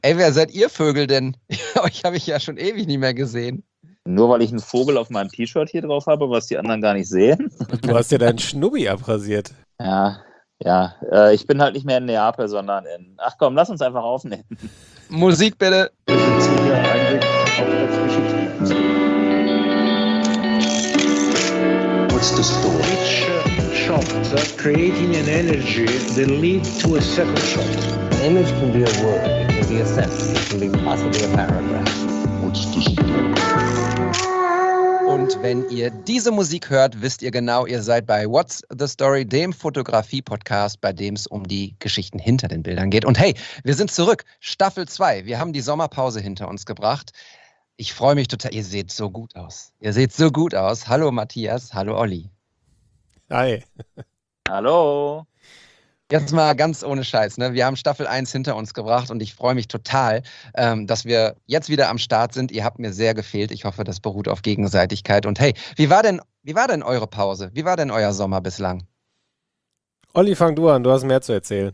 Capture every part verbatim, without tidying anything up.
Ey, wer seid ihr Vögel denn? Euch habe ich ja schon ewig nicht mehr gesehen. Nur weil ich einen Vogel auf meinem T-Shirt hier drauf habe, was die anderen gar nicht sehen. Du hast ja deinen Schnubbi abrasiert. Ja, ja. Äh, ich bin halt nicht mehr in Neapel, sondern in... Ach komm, lass uns einfach aufnehmen. Musik bitte. Wir sind ja eigentlich auch als Geschichten. What's the story? Each shot creating an energy that leads to a second shot. An image can be a word, it can be a sentence, it can be possibly a paragraph. What's the story? Und wenn ihr diese Musik hört, wisst ihr genau, ihr seid bei What's the Story, dem Fotografie-Podcast, bei dem es um die Geschichten hinter den Bildern geht. Und hey, wir sind zurück, Staffel zwei. Wir haben die Sommerpause hinter uns gebracht. Ich freue mich total. Ihr seht so gut aus. Ihr seht so gut aus. Hallo Matthias, hallo Olli. Hi. Hallo. Jetzt mal ganz ohne Scheiß, ne? Wir haben Staffel eins hinter uns gebracht und ich freue mich total, ähm, dass wir jetzt wieder am Start sind. Ihr habt mir sehr gefehlt. Ich hoffe, das beruht auf Gegenseitigkeit. Und hey, wie war denn, wie war denn eure Pause? Wie war denn euer Sommer bislang? Olli, fang du an, du hast mehr zu erzählen.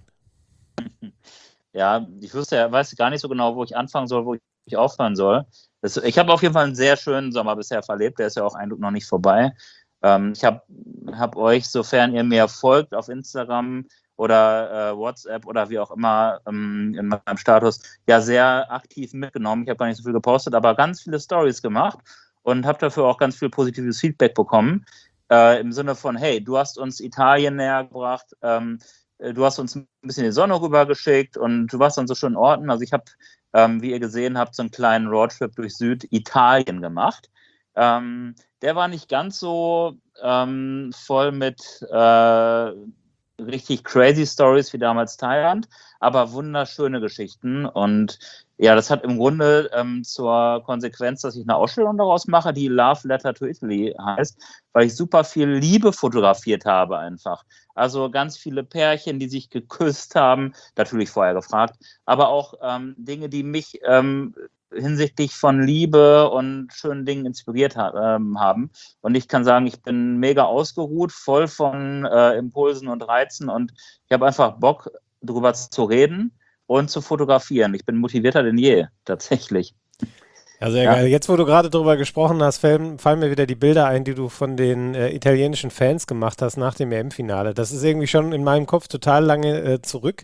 Ja, ich wüsste ja, weiß gar nicht so genau, wo ich anfangen soll, wo ich aufhören soll. Das, ich habe auf jeden Fall einen sehr schönen Sommer bisher verlebt. Der ist ja auch Eindruck noch nicht vorbei. Ähm, ich habe hab euch, sofern ihr mir folgt auf Instagram oder äh, WhatsApp oder wie auch immer ähm, in meinem Status, ja sehr aktiv mitgenommen. Ich habe gar nicht so viel gepostet, aber ganz viele Stories gemacht und habe dafür auch ganz viel positives Feedback bekommen. Äh, im Sinne von, hey, du hast uns Italien näher gebracht, ähm, du hast uns ein bisschen die Sonne rübergeschickt und du warst an so schönen Orten. Also ich habe, ähm, wie ihr gesehen habt, so einen kleinen Roadtrip durch Süditalien gemacht. Ähm, der war nicht ganz so ähm, voll mit äh, richtig crazy Stories wie damals Thailand, aber wunderschöne Geschichten. Und ja, das hat im Grunde ähm, zur Konsequenz, dass ich eine Ausstellung daraus mache, die Love Letter to Italy heißt, weil ich super viel Liebe fotografiert habe einfach. Also ganz viele Pärchen, die sich geküsst haben, natürlich vorher gefragt, aber auch ähm, Dinge, die mich ähm, hinsichtlich von Liebe und schönen Dingen inspiriert ha- ähm, haben. Und ich kann sagen, ich bin mega ausgeruht, voll von äh, Impulsen und Reizen und ich habe einfach Bock, darüber zu reden und zu fotografieren. Ich bin motivierter denn je, tatsächlich. Ja, sehr Ja. geil. Jetzt, wo du gerade drüber gesprochen hast, fallen, fallen mir wieder die Bilder ein, die du von den äh, italienischen Fans gemacht hast nach dem E M-Finale. Das ist irgendwie schon in meinem Kopf total lange äh, zurück.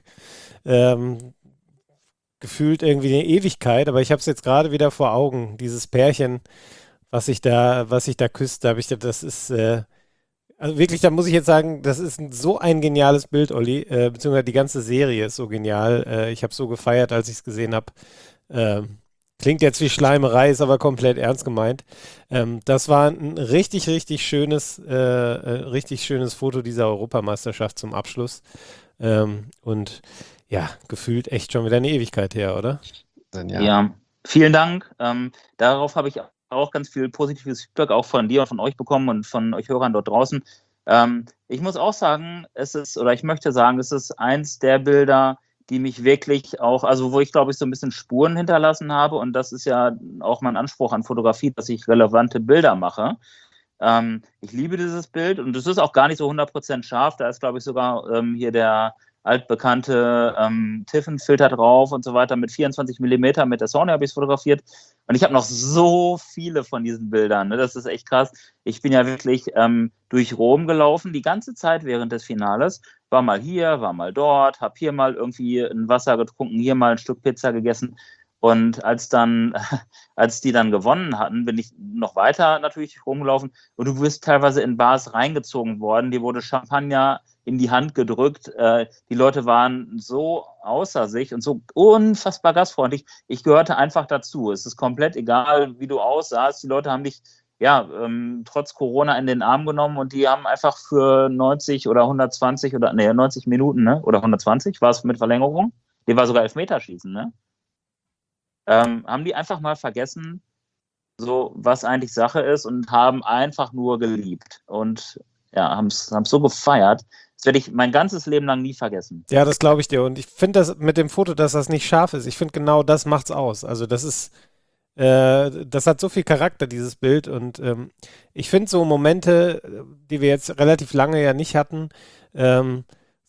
Ähm, gefühlt irgendwie eine Ewigkeit, aber ich habe es jetzt gerade wieder vor Augen, dieses Pärchen, was sich da, was sich da küsst, da habe ich gedacht, das ist, äh, also wirklich, da muss ich jetzt sagen, das ist ein, so ein geniales Bild, Olli, äh, beziehungsweise die ganze Serie ist so genial. Äh, ich habe so gefeiert, als ich es gesehen habe. Ähm, klingt jetzt wie Schleimerei, ist aber komplett ernst gemeint. Ähm, das war ein richtig, richtig schönes, äh, äh, richtig schönes Foto dieser Europameisterschaft zum Abschluss. Ähm, und ja, gefühlt echt schon wieder eine Ewigkeit her, oder? Ja, ja, vielen Dank. Ähm, darauf habe ich auch ganz viel positives Feedback auch von dir und von euch bekommen und von euch Hörern dort draußen. Ähm, ich muss auch sagen, es ist, oder ich möchte sagen, es ist eins der Bilder, die mich wirklich auch, also wo ich glaube ich so ein bisschen Spuren hinterlassen habe und das ist ja auch mein Anspruch an Fotografie, dass ich relevante Bilder mache. Ähm, ich liebe dieses Bild und es ist auch gar nicht so hundert Prozent scharf, da ist glaube ich sogar ähm, hier der altbekannte ähm, Tiffen-Filter drauf und so weiter mit vierundzwanzig Millimeter mit der Sony habe ich es fotografiert und ich habe noch so viele von diesen Bildern, ne? Das ist echt krass. Ich bin ja wirklich ähm, durch Rom gelaufen, die ganze Zeit während des Finales, war mal hier, war mal dort, habe hier mal irgendwie ein Wasser getrunken, hier mal ein Stück Pizza gegessen und als dann, als die dann gewonnen hatten, bin ich noch weiter natürlich rumgelaufen und du bist teilweise in Bars reingezogen worden, dir wurde Champagner in die Hand gedrückt. Äh, die Leute waren so außer sich und so unfassbar gastfreundlich. Ich gehörte einfach dazu. Es ist komplett egal, wie du aussahst. Die Leute haben dich ja ähm, trotz Corona in den Arm genommen und die haben einfach für neunzig oder hundertzwanzig oder nee, neunzig Minuten, ne? Oder hundertzwanzig, war es mit Verlängerung? Die war sogar Elfmeterschießen, ne? Ähm, haben die einfach mal vergessen, so was eigentlich Sache ist und haben einfach nur geliebt und ja, haben es so gefeiert. Das werde ich mein ganzes Leben lang nie vergessen. Ja, das glaube ich dir. Und ich finde das mit dem Foto, dass das nicht scharf ist. Ich finde genau das macht's aus. Also das ist, äh, das hat so viel Charakter, dieses Bild. Und ähm, ich finde so Momente, die wir jetzt relativ lange ja nicht hatten, ähm,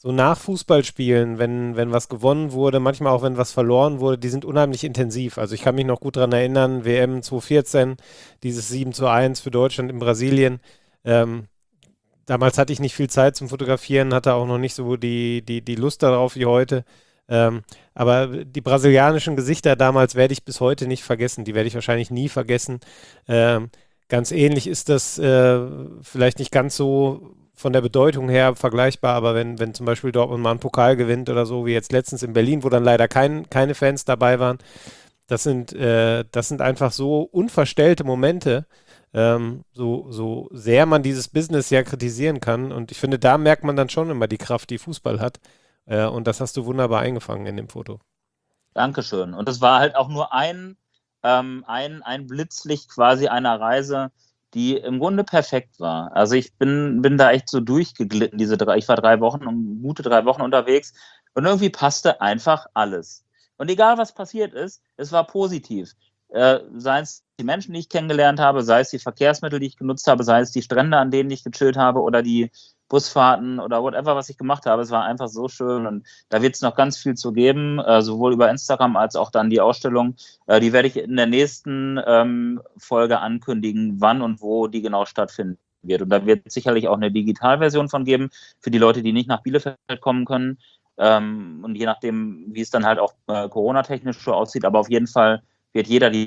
so nach Fußballspielen, wenn, wenn was gewonnen wurde, manchmal auch wenn was verloren wurde, die sind unheimlich intensiv. Also ich kann mich noch gut daran erinnern, W M zwanzig vierzehn, dieses sieben zu eins für Deutschland in Brasilien. Ähm, damals hatte ich nicht viel Zeit zum Fotografieren, hatte auch noch nicht so die, die, die Lust darauf wie heute. Ähm, aber die brasilianischen Gesichter damals werde ich bis heute nicht vergessen. Die werde ich wahrscheinlich nie vergessen. Ähm, ganz ähnlich ist das äh, vielleicht nicht ganz so von der Bedeutung her vergleichbar, aber wenn, wenn zum Beispiel Dortmund mal einen Pokal gewinnt oder so, wie jetzt letztens in Berlin, wo dann leider kein, keine Fans dabei waren, das sind, äh, das sind einfach so unverstellte Momente, ähm, so, so sehr man dieses Business ja kritisieren kann. Und ich finde, da merkt man dann schon immer die Kraft, die Fußball hat. Äh, und das hast du wunderbar eingefangen in dem Foto. Dankeschön. Und es war halt auch nur ein, ähm, ein, ein Blitzlicht quasi einer Reise, die im Grunde perfekt war. Also ich bin, bin da echt so durchgeglitten, diese drei, ich war drei Wochen, um gute drei Wochen unterwegs und irgendwie passte einfach alles. Und egal was passiert ist, es war positiv. Äh, sei es die Menschen, die ich kennengelernt habe, sei es die Verkehrsmittel, die ich genutzt habe, sei es die Strände, an denen ich gechillt habe oder die Busfahrten oder whatever, was ich gemacht habe. Es war einfach so schön und da wird es noch ganz viel zu geben, äh, sowohl über Instagram als auch dann die Ausstellung. Äh, die werde ich in der nächsten ähm, Folge ankündigen, wann und wo die genau stattfinden wird. Und da wird es sicherlich auch eine Digitalversion von geben, für die Leute, die nicht nach Bielefeld kommen können. Ähm, und je nachdem, wie es dann halt auch äh, Corona-technisch so aussieht, aber auf jeden Fall wird jeder die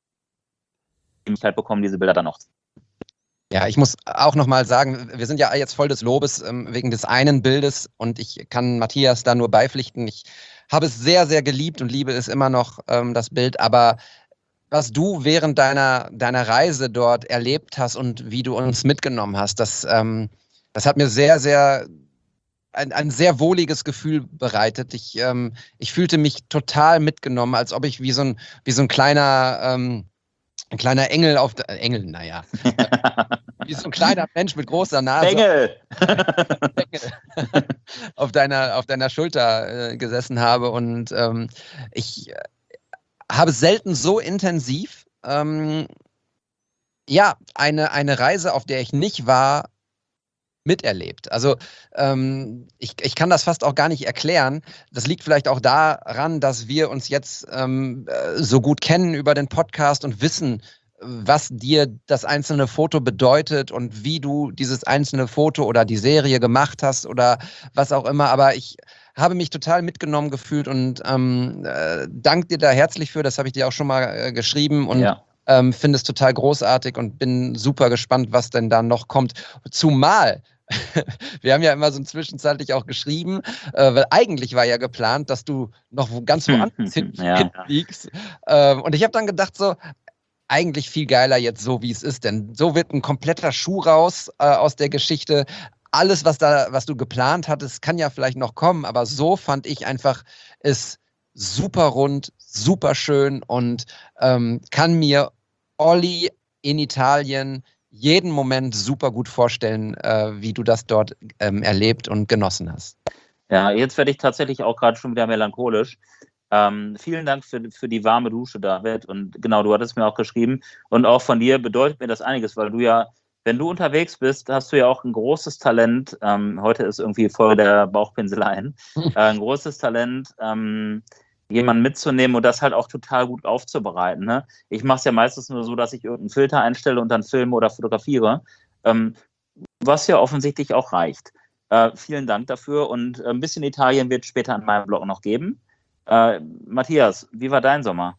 Möglichkeit bekommen, diese Bilder dann auch zu. Ja, ich muss auch nochmal sagen, wir sind ja jetzt voll des Lobes ähm, wegen des einen Bildes und ich kann Matthias da nur beipflichten. Ich habe es sehr, sehr geliebt und liebe es immer noch, ähm, das Bild, aber was du während deiner, deiner Reise dort erlebt hast und wie du uns mitgenommen hast, das, ähm, das hat mir sehr, sehr ein, ein sehr wohliges Gefühl bereitet. Ich, ähm, ich fühlte mich total mitgenommen, als ob ich wie so ein, wie so ein kleiner ähm, Ein kleiner Engel auf der, Engel, naja, wie so ein kleiner Mensch mit großer Nase. Engel! Engel auf deiner, auf deiner Schulter äh, gesessen habe und ähm, ich äh, habe selten so intensiv ähm, ja, eine, eine Reise, auf der ich nicht war, miterlebt. Also ähm, ich, ich kann das fast auch gar nicht erklären. Das liegt vielleicht auch daran, dass wir uns jetzt ähm, so gut kennen über den Podcast und wissen, was dir das einzelne Foto bedeutet und wie du dieses einzelne Foto oder die Serie gemacht hast oder was auch immer. Aber ich habe mich total mitgenommen gefühlt und ähm, äh, danke dir da herzlich für. Das habe ich dir auch schon mal äh, geschrieben und Ja. ähm, finde es total großartig und bin super gespannt, was denn da noch kommt. Zumal wir haben ja immer so zwischenzeitlich auch geschrieben, äh, weil eigentlich war ja geplant, dass du noch wo ganz woanders hin, Ja. hinfliegst. Ähm, und ich habe dann gedacht so, eigentlich viel geiler jetzt so, wie es ist, denn so wird ein kompletter Schuh raus äh, aus der Geschichte. Alles, was da, was du geplant hattest, kann ja vielleicht noch kommen, aber so fand ich einfach, ist super rund, super schön und ähm, kann mir Olli in Italien jeden Moment super gut vorstellen, äh, wie du das dort ähm, erlebt und genossen hast. Ja, jetzt werde ich tatsächlich auch gerade schon wieder melancholisch. Ähm, vielen Dank für, für die warme Dusche, David. Und genau, du hattest mir auch geschrieben. Und auch von dir bedeutet mir das einiges, weil du ja, wenn du unterwegs bist, hast du ja auch ein großes Talent. Ähm, heute ist irgendwie Folge der Bauchpinseleien. äh, ein großes Talent, ähm, jemanden mitzunehmen und das halt auch total gut aufzubereiten. Ne? Ich mache es ja meistens nur so, dass ich irgendeinen Filter einstelle und dann filme oder fotografiere, ähm, was ja offensichtlich auch reicht. Äh, vielen Dank dafür und ein bisschen Italien wird später an meinem Blog noch geben. Äh, Matthias, wie war dein Sommer?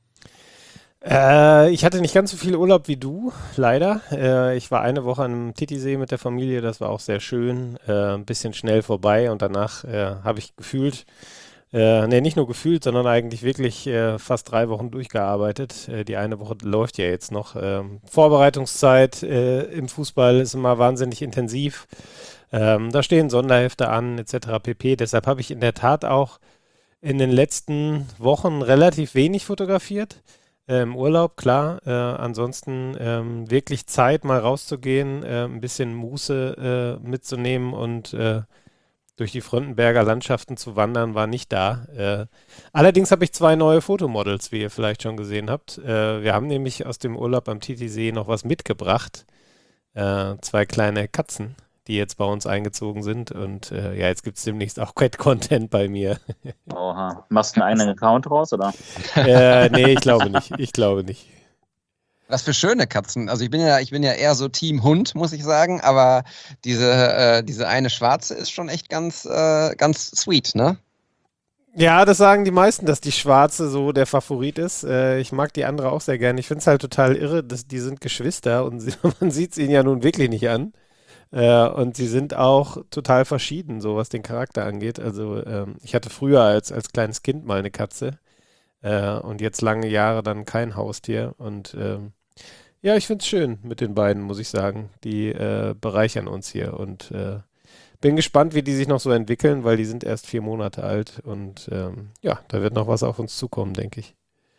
Äh, ich hatte nicht ganz so viel Urlaub wie du, leider. Äh, ich war eine Woche an einem Titisee mit der Familie, das war auch sehr schön. Äh, ein bisschen schnell vorbei und danach äh, habe ich gefühlt, Äh, ne, nicht nur gefühlt, sondern eigentlich wirklich äh, fast drei Wochen durchgearbeitet. Äh, die eine Woche läuft ja jetzt noch. Ähm, Vorbereitungszeit äh, im Fußball ist immer wahnsinnig intensiv. Ähm, da stehen Sonderhefte an, et cetera pp. Deshalb habe ich in der Tat auch in den letzten Wochen relativ wenig fotografiert. Äh, Im Urlaub, klar. Äh, ansonsten ähm, wirklich Zeit, mal rauszugehen, äh, ein bisschen Muße äh, mitzunehmen und äh, durch die Fröndenberger Landschaften zu wandern, war nicht da. Äh, allerdings habe ich zwei neue Fotomodels, wie ihr vielleicht schon gesehen habt. Äh, wir haben nämlich aus dem Urlaub am Titisee noch was mitgebracht. Äh, zwei kleine Katzen, die jetzt bei uns eingezogen sind. Und äh, ja, jetzt gibt es demnächst auch Cat-Content bei mir. Oha. Machst du einen eigenen Account raus, oder? äh, nee, ich glaube nicht. Ich glaube nicht. Was für schöne Katzen. Also ich bin ja, ich bin ja eher so Team Hund, muss ich sagen, aber diese, äh, diese eine schwarze ist schon echt ganz, äh, ganz sweet, ne? Ja, das sagen die meisten, dass die schwarze so der Favorit ist. Äh, ich mag die andere auch sehr gerne. Ich finde es halt total irre, dass die sind Geschwister und sie, man sieht es ihnen ja nun wirklich nicht an. Äh, und sie sind auch total verschieden, so was den Charakter angeht. Also ähm, ich hatte früher als, als kleines Kind mal eine Katze. Äh, und jetzt lange Jahre dann kein Haustier. Und ähm, ja, ich finde es schön mit den beiden, muss ich sagen. Die äh, bereichern uns hier. Und äh, bin gespannt, wie die sich noch so entwickeln, weil die sind erst vier Monate alt. Und ähm, ja, da wird noch was auf uns zukommen, denke ich.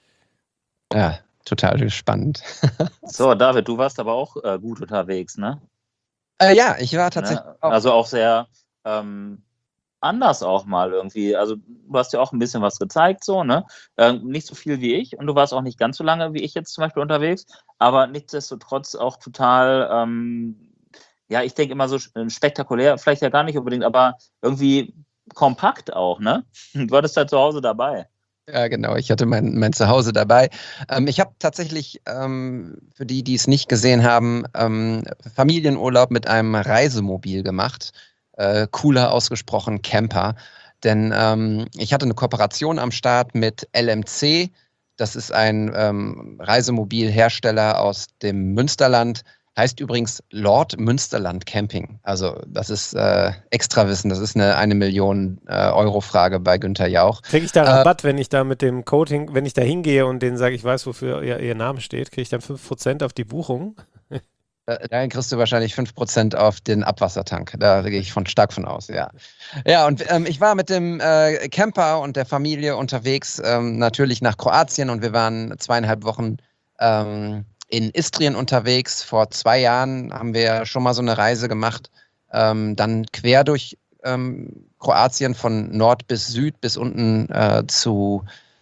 Ja, total spannend. So, David, du warst aber auch äh, gut unterwegs, ne? Äh, ja, ich war tatsächlich ne? auch. Also auch sehr ähm, anders auch mal irgendwie. Also du hast ja auch ein bisschen was gezeigt, so, ne? Ähm, nicht so viel wie ich und du warst auch nicht ganz so lange wie ich jetzt zum Beispiel unterwegs, aber nichtsdestotrotz auch total, ähm, ja, ich denke immer so spektakulär, vielleicht ja gar nicht unbedingt, aber irgendwie kompakt auch, ne? Du hattest halt zu Hause dabei. Ja, genau. Ich hatte mein, mein Zuhause dabei. Ähm, ich habe tatsächlich, ähm, für die, die es nicht gesehen haben, ähm, Familienurlaub mit einem Reisemobil gemacht. Äh, cooler ausgesprochen Camper. Denn ähm, ich hatte eine Kooperation am Start mit L M C. Das ist ein ähm, Reisemobilhersteller aus dem Münsterland. Heißt übrigens Lord Münsterland Camping. Also das ist äh, Extrawissen. Das ist eine eine Million äh, Euro Frage bei Günther Jauch. Kriege ich da Rabatt, äh, wenn ich da mit dem Code, hin, wenn ich da hingehe und denen sage, ich weiß, wofür ihr, ihr Name steht, kriege ich dann fünf Prozent auf die Buchung? äh, dann kriegst du wahrscheinlich fünf Prozent auf den Abwassertank. Da gehe ich von stark von aus, ja. Ja, und ähm, ich war mit dem äh, Camper und der Familie unterwegs, ähm, natürlich nach Kroatien, und wir waren zweieinhalb Wochen ähm, in Istrien unterwegs. Vor zwei Jahren haben wir schon mal so eine Reise gemacht, ähm, dann quer durch ähm, Kroatien von Nord bis Süd bis unten äh, zu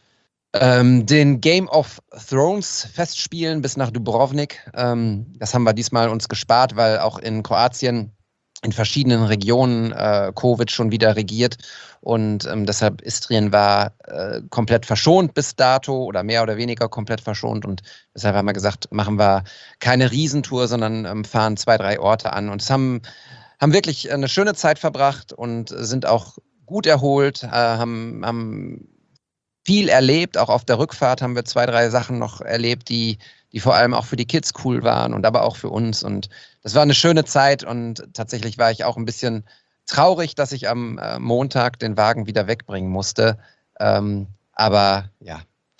ähm, den Game of Thrones Festspielen bis nach Dubrovnik. Ähm, das haben wir diesmal uns gespart, weil auch in Kroatien in verschiedenen Regionen äh, Covid schon wieder regiert, und ähm, deshalb Istrien war äh, komplett verschont bis dato oder mehr oder weniger komplett verschont, und deshalb haben wir gesagt, machen wir keine Riesentour, sondern ähm, fahren zwei, drei Orte an, und es haben, haben wirklich eine schöne Zeit verbracht und sind auch gut erholt, äh, haben, haben viel erlebt. Auch auf der Rückfahrt haben wir zwei, drei Sachen noch erlebt, die, die vor allem auch für die Kids cool waren und aber auch für uns. Und das war eine schöne Zeit, und tatsächlich war ich auch ein bisschen traurig, dass ich am äh, Montag den Wagen wieder wegbringen musste. Ähm, aber ja,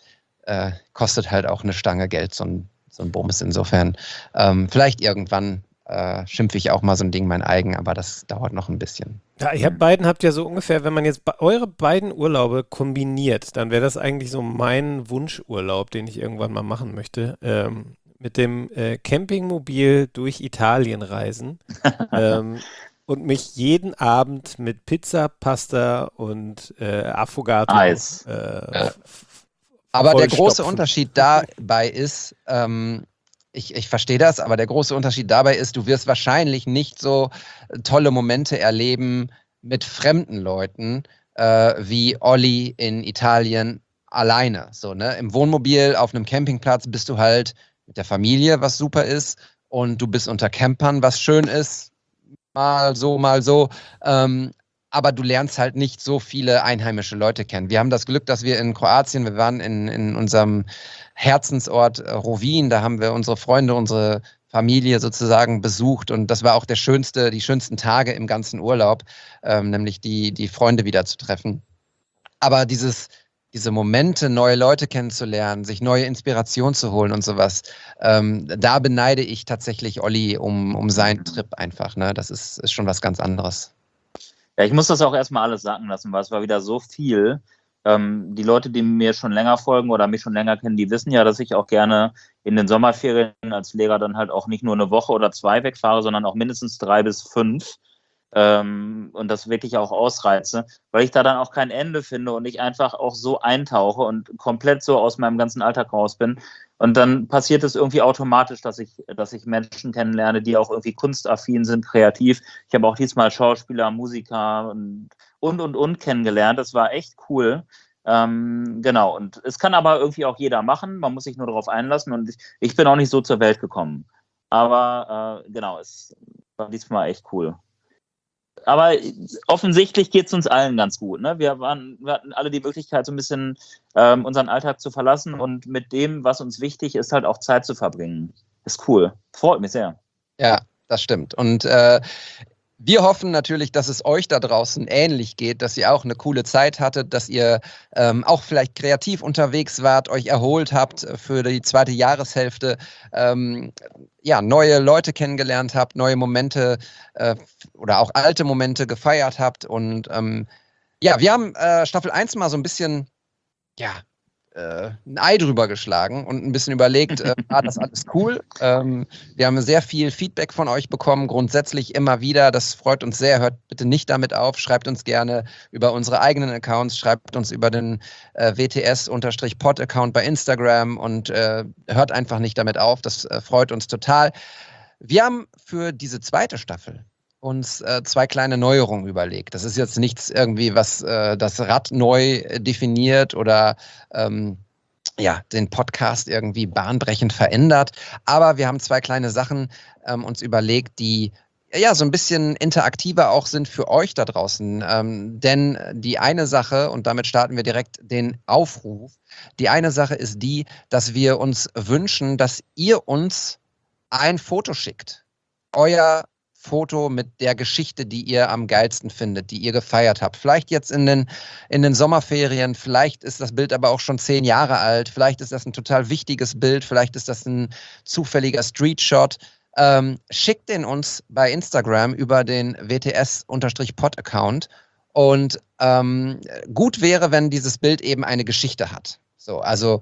äh, kostet halt auch eine Stange Geld, so ein, so ein Bums. Insofern ähm, vielleicht irgendwann äh, schimpfe ich auch mal so ein Ding mein eigen, aber das dauert noch ein bisschen. Ja, ihr habt beiden habt ja so ungefähr, wenn man jetzt be- eure beiden Urlaube kombiniert, dann wäre das eigentlich so mein Wunschurlaub, den ich irgendwann mal machen möchte. Ähm, mit dem äh, Campingmobil durch Italien reisen ähm, und mich jeden Abend mit Pizza, Pasta und äh, Affogato Eis. Äh, Ja. Aber der große Unterschied dabei ist, ähm, Ich, ich verstehe das, aber der große Unterschied dabei ist, du wirst wahrscheinlich nicht so tolle Momente erleben mit fremden Leuten äh, wie Olli in Italien alleine. So, ne? Im Wohnmobil auf einem Campingplatz bist du halt mit der Familie, was super ist, und du bist unter Campern, was schön ist, mal so, mal so. Ähm, aber du lernst halt nicht so viele einheimische Leute kennen. Wir haben das Glück, dass wir in Kroatien, wir waren in, in unserem Herzensort äh, Rovinj, da haben wir unsere Freunde, unsere Familie sozusagen besucht, und das war auch der schönste, die schönsten Tage im ganzen Urlaub, ähm, nämlich die, die Freunde wieder zu treffen. Aber dieses, diese Momente, neue Leute kennenzulernen, sich neue Inspiration zu holen und sowas, ähm, da beneide ich tatsächlich Olli um, um seinen Trip einfach. Ne? Das ist, ist schon was ganz anderes. Ja, ich muss das auch erstmal alles sacken lassen, weil es war wieder so viel. Ähm, die Leute, die mir schon länger folgen oder mich schon länger kennen, die wissen ja, dass ich auch gerne in den Sommerferien als Lehrer dann halt auch nicht nur eine Woche oder zwei wegfahre, sondern auch mindestens drei bis fünf. ähm, und das wirklich auch ausreize, weil ich da dann auch kein Ende finde und ich einfach auch so eintauche und komplett so aus meinem ganzen Alltag raus bin. Und dann passiert es irgendwie automatisch, dass ich, dass ich Menschen kennenlerne, die auch irgendwie kunstaffin sind, kreativ. Ich habe auch diesmal Schauspieler, Musiker und, und, und, und kennengelernt. Das war echt cool. Ähm, genau, und es kann aber irgendwie auch jeder machen. Man muss sich nur darauf einlassen und ich, ich bin auch nicht so zur Welt gekommen. Aber äh, genau, es war diesmal echt cool. Aber offensichtlich geht es uns allen ganz gut. Ne? Wir, waren, wir hatten alle die Möglichkeit, so ein bisschen ähm, unseren Alltag zu verlassen und mit dem, was uns wichtig ist, halt auch Zeit zu verbringen. Ist cool. Freut mich sehr. Ja, das stimmt. Und äh, wir hoffen natürlich, dass es euch da draußen ähnlich geht, dass ihr auch eine coole Zeit hattet, dass ihr ähm, auch vielleicht kreativ unterwegs wart, euch erholt habt für die zweite Jahreshälfte, ähm, ja, neue Leute kennengelernt habt, neue Momente äh, oder auch alte Momente gefeiert habt. Und ähm, ja, wir haben äh, Staffel eins mal so ein bisschen, ja, äh, ein Ei drüber geschlagen und ein bisschen überlegt, äh, war das alles cool? Ähm, wir haben sehr viel Feedback von euch bekommen, grundsätzlich immer wieder. Das freut uns sehr. Hört bitte nicht damit auf. Schreibt uns gerne über unsere eigenen Accounts, schreibt uns über den äh, W T S-Pod-Account bei Instagram und äh, hört einfach nicht damit auf. Das äh, freut uns total. Wir haben für diese zweite Staffel uns äh, zwei kleine Neuerungen überlegt. Das ist jetzt nichts irgendwie, was äh, das Rad neu definiert oder ähm, ja, den Podcast irgendwie bahnbrechend verändert. Aber wir haben zwei kleine Sachen ähm, uns überlegt, die ja so ein bisschen interaktiver auch sind für euch da draußen. Ähm, denn die eine Sache, und damit starten wir direkt den Aufruf, die eine Sache ist die, dass wir uns wünschen, dass ihr uns ein Foto schickt. Euer Foto mit der Geschichte, die ihr am geilsten findet, die ihr gefeiert habt. Vielleicht jetzt in den, in den Sommerferien, vielleicht ist das Bild aber auch schon zehn Jahre alt, vielleicht ist das ein total wichtiges Bild, vielleicht ist das ein zufälliger Streetshot. Ähm, schickt den uns bei Instagram über den W T S-Pod-Account und ähm, gut wäre, wenn dieses Bild eben eine Geschichte hat. So, also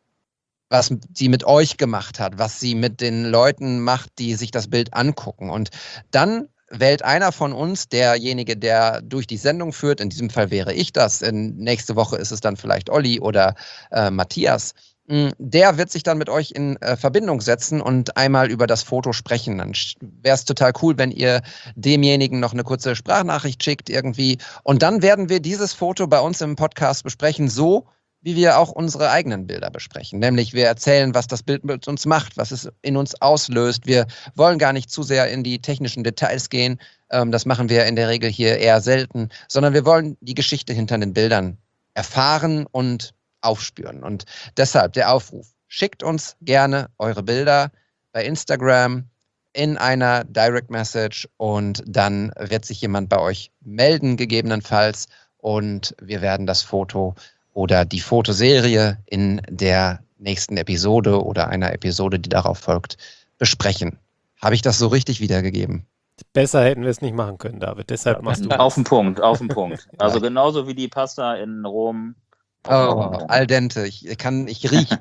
was sie mit euch gemacht hat, was sie mit den Leuten macht, die sich das Bild angucken. Und dann wählt einer von uns, derjenige, der durch die Sendung führt, in diesem Fall wäre ich das, in, nächste Woche ist es dann vielleicht Olli oder äh, Matthias, der wird sich dann mit euch in äh, Verbindung setzen und einmal über das Foto sprechen. Dann wäre es total cool, wenn ihr demjenigen noch eine kurze Sprachnachricht schickt irgendwie. Und dann werden wir dieses Foto bei uns im Podcast besprechen, so wie wir auch unsere eigenen Bilder besprechen. Nämlich wir erzählen, was das Bild mit uns macht, was es in uns auslöst. Wir wollen gar nicht zu sehr in die technischen Details gehen. Ähm, das machen wir in der Regel hier eher selten, sondern wir wollen die Geschichte hinter den Bildern erfahren und aufspüren. Und deshalb der Aufruf. Schickt uns gerne eure Bilder bei Instagram in einer Direct Message und dann wird sich jemand bei euch melden, gegebenenfalls. Und wir werden das Foto oder die Fotoserie in der nächsten Episode oder einer Episode, die darauf folgt, besprechen. Habe ich das so richtig wiedergegeben? Besser hätten wir es nicht machen können, David. Deshalb machst du das. Auf den Punkt, auf den Punkt. Also genauso wie die Pasta in Rom. Oh, al dente. Ich kann, ich rieche.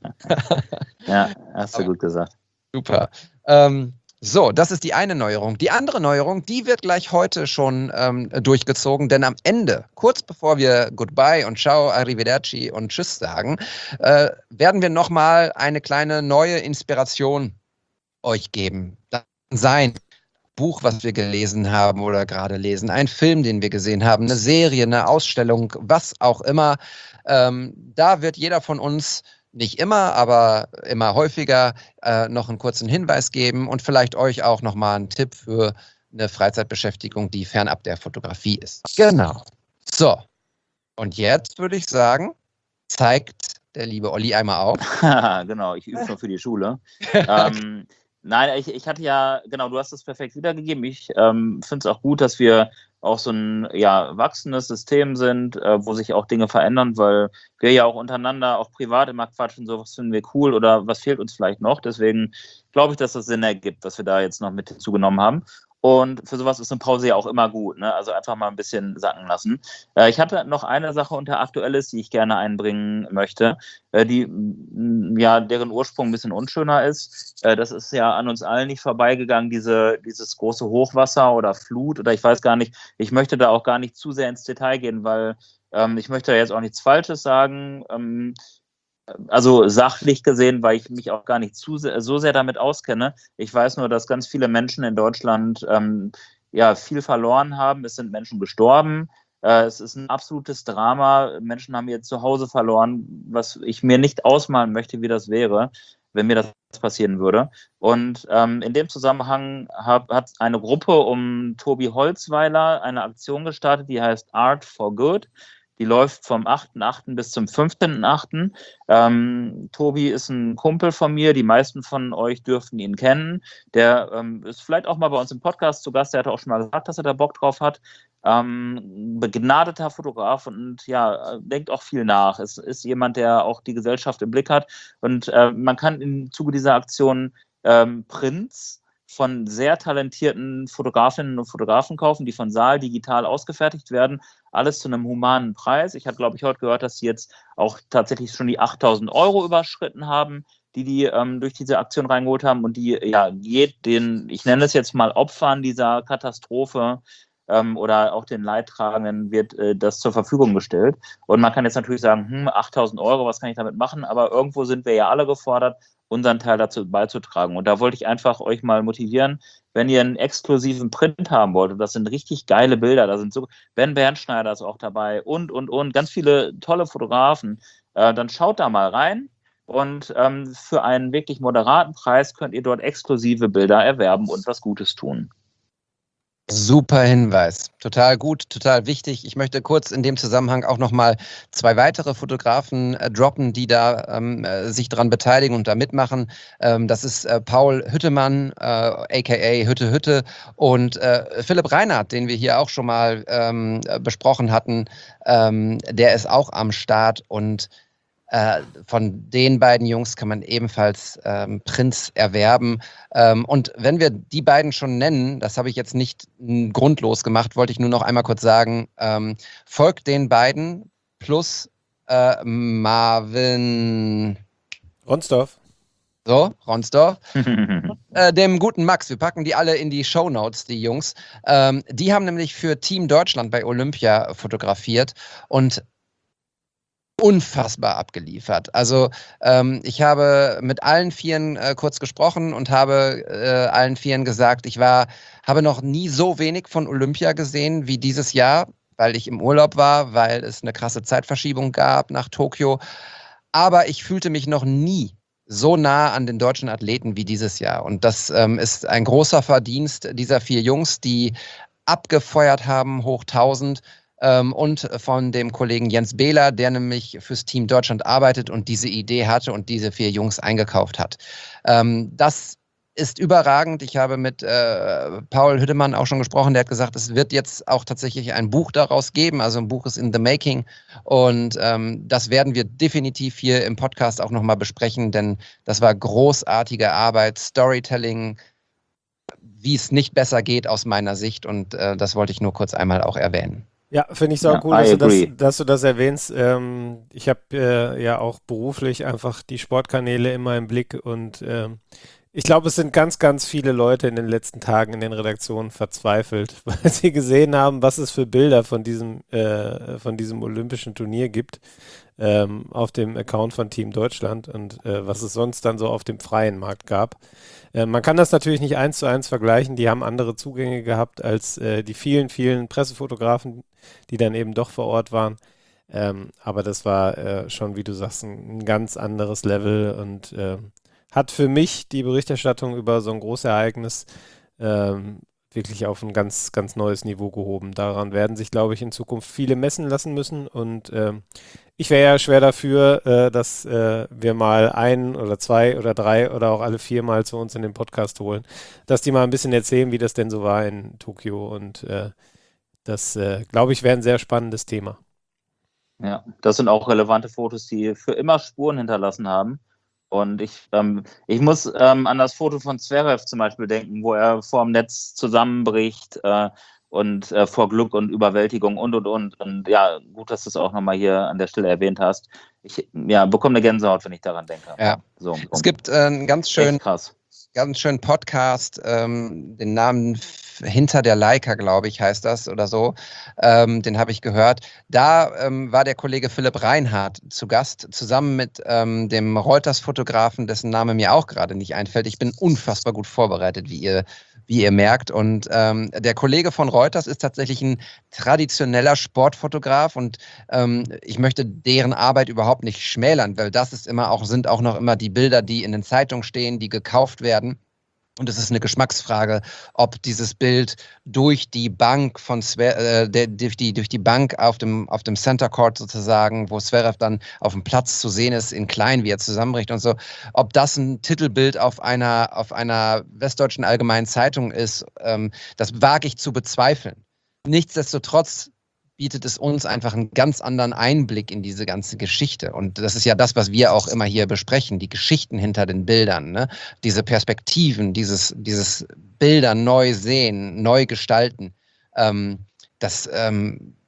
Ja, hast du gut gesagt. Super. Ähm, So, das ist die eine Neuerung. Die andere Neuerung, die wird gleich heute schon ähm, durchgezogen, denn am Ende, kurz bevor wir Goodbye und Ciao, Arrivederci und Tschüss sagen, äh, werden wir nochmal eine kleine neue Inspiration euch geben. Das kann sein Buch, was wir gelesen haben oder gerade lesen, ein Film, den wir gesehen haben, eine Serie, eine Ausstellung, was auch immer. Ähm, da wird jeder von uns nicht immer, aber immer häufiger äh, noch einen kurzen Hinweis geben und vielleicht euch auch nochmal einen Tipp für eine Freizeitbeschäftigung, die fernab der Fotografie ist. Genau. So, und jetzt würde ich sagen, zeigt der liebe Olli einmal auf. Genau, ich übe nur für die Schule. ähm, nein, ich, ich hatte ja, genau, du hast es perfekt wiedergegeben. Ich ähm, finde es auch gut, dass wir auch so ein ja, wachsendes System sind, äh, wo sich auch Dinge verändern, weil wir ja auch untereinander, auch privat immer quatschen, so was finden wir cool oder was fehlt uns vielleicht noch. Deswegen glaube ich, dass das Sinn ergibt, was wir da jetzt noch mit hinzugenommen haben. Und für sowas ist eine Pause ja auch immer gut, ne? Also einfach mal ein bisschen sacken lassen. Äh, ich hatte noch eine Sache unter Aktuelles, die ich gerne einbringen möchte, äh, die m, ja deren Ursprung ein bisschen unschöner ist. Äh, das ist ja an uns allen nicht vorbeigegangen, diese, dieses große Hochwasser oder Flut oder ich weiß gar nicht. Ich möchte da auch gar nicht zu sehr ins Detail gehen, weil ähm, ich möchte da jetzt auch nichts Falsches sagen. Ähm, Also sachlich gesehen, weil ich mich auch gar nicht zu sehr, so sehr damit auskenne. Ich weiß nur, dass ganz viele Menschen in Deutschland ähm, ja viel verloren haben. Es sind Menschen gestorben. Äh, es ist ein absolutes Drama. Menschen haben ihr Zuhause verloren, was ich mir nicht ausmalen möchte, wie das wäre, wenn mir das passieren würde. Und ähm, in dem Zusammenhang hab, hat eine Gruppe um Tobi Holzweiler eine Aktion gestartet, die heißt Art for Good. Die läuft vom achten achten bis zum fünfzehnten achten Ähm, Tobi ist ein Kumpel von mir, die meisten von euch dürften ihn kennen. Der ähm, ist vielleicht auch mal bei uns im Podcast zu Gast, der hat auch schon mal gesagt, dass er da Bock drauf hat. Ähm, begnadeter Fotograf und ja, denkt auch viel nach. Es ist jemand, der auch die Gesellschaft im Blick hat. Und äh, man kann im Zuge dieser Aktion ähm, Prints von sehr talentierten Fotografinnen und Fotografen kaufen, die von Saal digital ausgefertigt werden. Alles zu einem humanen Preis. Ich habe, glaube ich, heute gehört, dass sie jetzt auch tatsächlich schon die achttausend Euro überschritten haben, die die ähm, durch diese Aktion reingeholt haben und die ja den, ich nenne es jetzt mal Opfern dieser Katastrophe ähm, oder auch den Leidtragenden wird äh, das zur Verfügung gestellt. Und man kann jetzt natürlich sagen, hm, achttausend Euro, was kann ich damit machen? Aber irgendwo sind wir ja alle gefordert, unseren Teil dazu beizutragen. Und da wollte ich einfach euch mal motivieren, wenn ihr einen exklusiven Print haben wollt, und das sind richtig geile Bilder, da sind so, Ben Bernschneider ist auch dabei und, und, und, ganz viele tolle Fotografen, äh, dann schaut da mal rein und ähm, für einen wirklich moderaten Preis könnt ihr dort exklusive Bilder erwerben und was Gutes tun. Super Hinweis. Total gut, total wichtig. Ich möchte kurz in dem Zusammenhang auch nochmal zwei weitere Fotografen äh, droppen, die da ähm, äh, sich daran beteiligen und da mitmachen. Ähm, das ist äh, Paul Hüttemann, äh, aka Hütte Hütte, und äh, Philipp Reinhardt, den wir hier auch schon mal ähm, besprochen hatten. Ähm, der ist auch am Start und Äh, von den beiden Jungs kann man ebenfalls ähm, Prints erwerben. Ähm, und wenn wir die beiden schon nennen, das habe ich jetzt nicht m, grundlos gemacht, wollte ich nur noch einmal kurz sagen, ähm, folgt den beiden plus äh, Marvin Ronsdorf. So, Ronsdorf. äh, dem guten Max. Wir packen die alle in die Shownotes, die Jungs. Ähm, die haben nämlich für Team Deutschland bei Olympia fotografiert und unfassbar abgeliefert. Also ähm, ich habe mit allen Vieren äh, kurz gesprochen und habe äh, allen Vieren gesagt, ich war, habe noch nie so wenig von Olympia gesehen wie dieses Jahr, weil ich im Urlaub war, weil es eine krasse Zeitverschiebung gab nach Tokio. Aber ich fühlte mich noch nie so nah an den deutschen Athleten wie dieses Jahr. Und das ähm, ist ein großer Verdienst dieser vier Jungs, die abgefeuert haben, hoch tausend. Ähm, und von dem Kollegen Jens Behler, der nämlich fürs Team Deutschland arbeitet und diese Idee hatte und diese vier Jungs eingekauft hat. Ähm, das ist überragend. Ich habe mit äh, Paul Hüttemann auch schon gesprochen, der hat gesagt, es wird jetzt auch tatsächlich ein Buch daraus geben, also ein Buch ist in the making und ähm, das werden wir definitiv hier im Podcast auch nochmal besprechen, denn das war großartige Arbeit, Storytelling, wie es nicht besser geht aus meiner Sicht und äh, das wollte ich nur kurz einmal auch erwähnen. Ja, finde ich so Ja, cool, dass du, das, agree. dass du das erwähnst. Ähm, ich habe äh, ja auch beruflich einfach die Sportkanäle immer im Blick und ähm, ich glaube, es sind ganz, ganz viele Leute in den letzten Tagen in den Redaktionen verzweifelt, weil sie gesehen haben, was es für Bilder von diesem, äh, von diesem olympischen Turnier gibt ähm, auf dem Account von Team Deutschland und äh, was es sonst dann so auf dem freien Markt gab. Äh, man kann das natürlich nicht eins zu eins vergleichen, die haben andere Zugänge gehabt als äh, die vielen, vielen Pressefotografen, die dann eben doch vor Ort waren. Ähm, aber das war äh, schon, wie du sagst, ein, ein ganz anderes Level und äh, hat für mich die Berichterstattung über so ein Großereignis ähm, wirklich auf ein ganz, ganz neues Niveau gehoben. Daran werden sich, glaube ich, in Zukunft viele messen lassen müssen und ähm, ich wäre ja schwer dafür, äh, dass äh, wir mal ein oder zwei oder drei oder auch alle vier mal zu uns in den Podcast holen, dass die mal ein bisschen erzählen, wie das denn so war in Tokio und äh, das, äh, glaube ich, wäre ein sehr spannendes Thema. Ja, das sind auch relevante Fotos, die für immer Spuren hinterlassen haben. Und ich, ähm, ich muss ähm, an das Foto von Zverev zum Beispiel denken, wo er vor dem Netz zusammenbricht äh, und äh, vor Glück und Überwältigung und, und, und. Und ja, gut, dass du es auch nochmal hier an der Stelle erwähnt hast. Ich ja, bekomme eine Gänsehaut, wenn ich daran denke. Ja. So, Es gibt äh, einen ganz schönen, krass. ganz schönen Podcast, ähm, den Namen Hinter der Leica, glaube ich, heißt das oder so. Ähm, den habe ich gehört. Da ähm, war der Kollege Philipp Reinhardt zu Gast, zusammen mit ähm, dem Reuters-Fotografen, dessen Name mir auch gerade nicht einfällt. Ich bin unfassbar gut vorbereitet, wie ihr, wie ihr merkt. Und ähm, der Kollege von Reuters ist tatsächlich ein traditioneller Sportfotograf und ähm, ich möchte deren Arbeit überhaupt nicht schmälern, weil das ist immer auch, sind auch noch immer die Bilder, die in den Zeitungen stehen, die gekauft werden. Und es ist eine Geschmacksfrage, ob dieses Bild durch die Bank von Zver äh, der, durch die durch die Bank auf dem auf dem Center Court sozusagen, wo Zverev dann auf dem Platz zu sehen ist, in klein, wie er zusammenbricht und so, ob das ein Titelbild auf einer auf einer Westdeutschen Allgemeinen Zeitung ist, ähm, das wage ich zu bezweifeln. Nichtsdestotrotz bietet es uns einfach einen ganz anderen Einblick in diese ganze Geschichte. Und das ist ja das, was wir auch immer hier besprechen, die Geschichten hinter den Bildern, ne? Diese Perspektiven, dieses, dieses Bilder neu sehen, neu gestalten. Ähm, das ähm,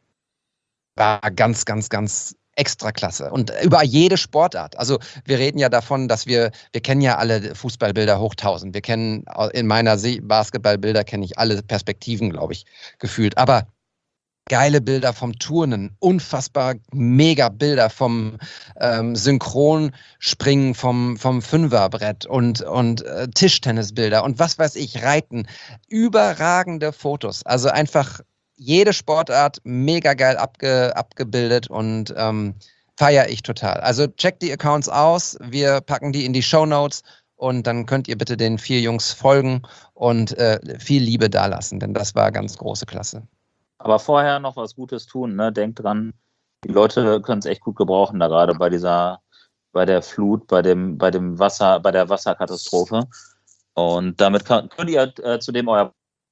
war ganz, ganz, ganz extra klasse. Und über jede Sportart. Also wir reden ja davon, dass wir, wir kennen ja alle Fußballbilder hoch tausend. Wir kennen, in meiner Basketballbilder kenne ich alle Perspektiven, glaube ich, gefühlt. Aber geile Bilder vom Turnen, unfassbar mega Bilder vom ähm, Synchronspringen vom, vom Fünferbrett und, und äh, Tischtennisbilder und was weiß ich, Reiten. Überragende Fotos. Also einfach jede Sportart mega geil abge, abgebildet und ähm, feiere ich total. Also checkt die Accounts aus, wir packen die in die Shownotes und dann könnt ihr bitte den vier Jungs folgen und äh, viel Liebe dalassen, denn das war ganz große Klasse. Aber vorher noch was Gutes tun, ne? Denkt dran, die Leute können es echt gut gebrauchen, da gerade bei dieser, bei der Flut, bei dem, bei dem Wasser, bei der Wasserkatastrophe. Und damit kann, könnt ihr äh, zudem euer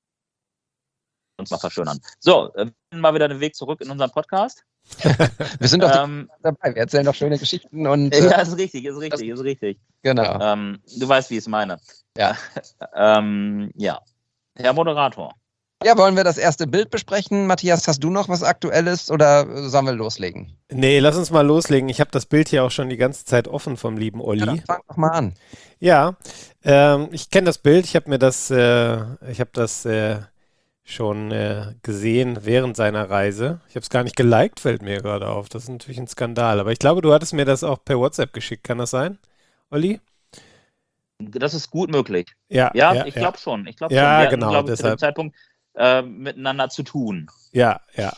uns mal verschönern. So, äh, mal wieder den Weg zurück in unseren Podcast. Wir sind doch ähm, dabei, wir erzählen doch schöne Geschichten und. Äh, ja, ist richtig, ist richtig, ist richtig. Genau. Ähm, du weißt, wie ich es meine. Ja. ähm, ja. Herr Moderator. Ja, wollen wir das erste Bild besprechen? Matthias, hast du noch was Aktuelles oder sollen wir loslegen? Nee, lass uns mal loslegen. Ich habe das Bild hier auch schon die ganze Zeit offen vom lieben Olli. Ja, dann fang doch mal an. Ja, ähm, ich kenne das Bild. Ich habe mir das, äh, ich habe das äh, schon äh, gesehen während seiner Reise. Ich habe es gar nicht geliked, fällt mir gerade auf. Das ist natürlich ein Skandal. Aber ich glaube, du hattest mir das auch per WhatsApp geschickt. Kann das sein, Olli? Das ist gut möglich. Ja, ja, ja ich ja. glaube schon. Ich glaube Ja, schon. Wir genau, hatten, glaub ich, zu dem deshalb. Zeitpunkt äh, miteinander zu tun. Ja, ja.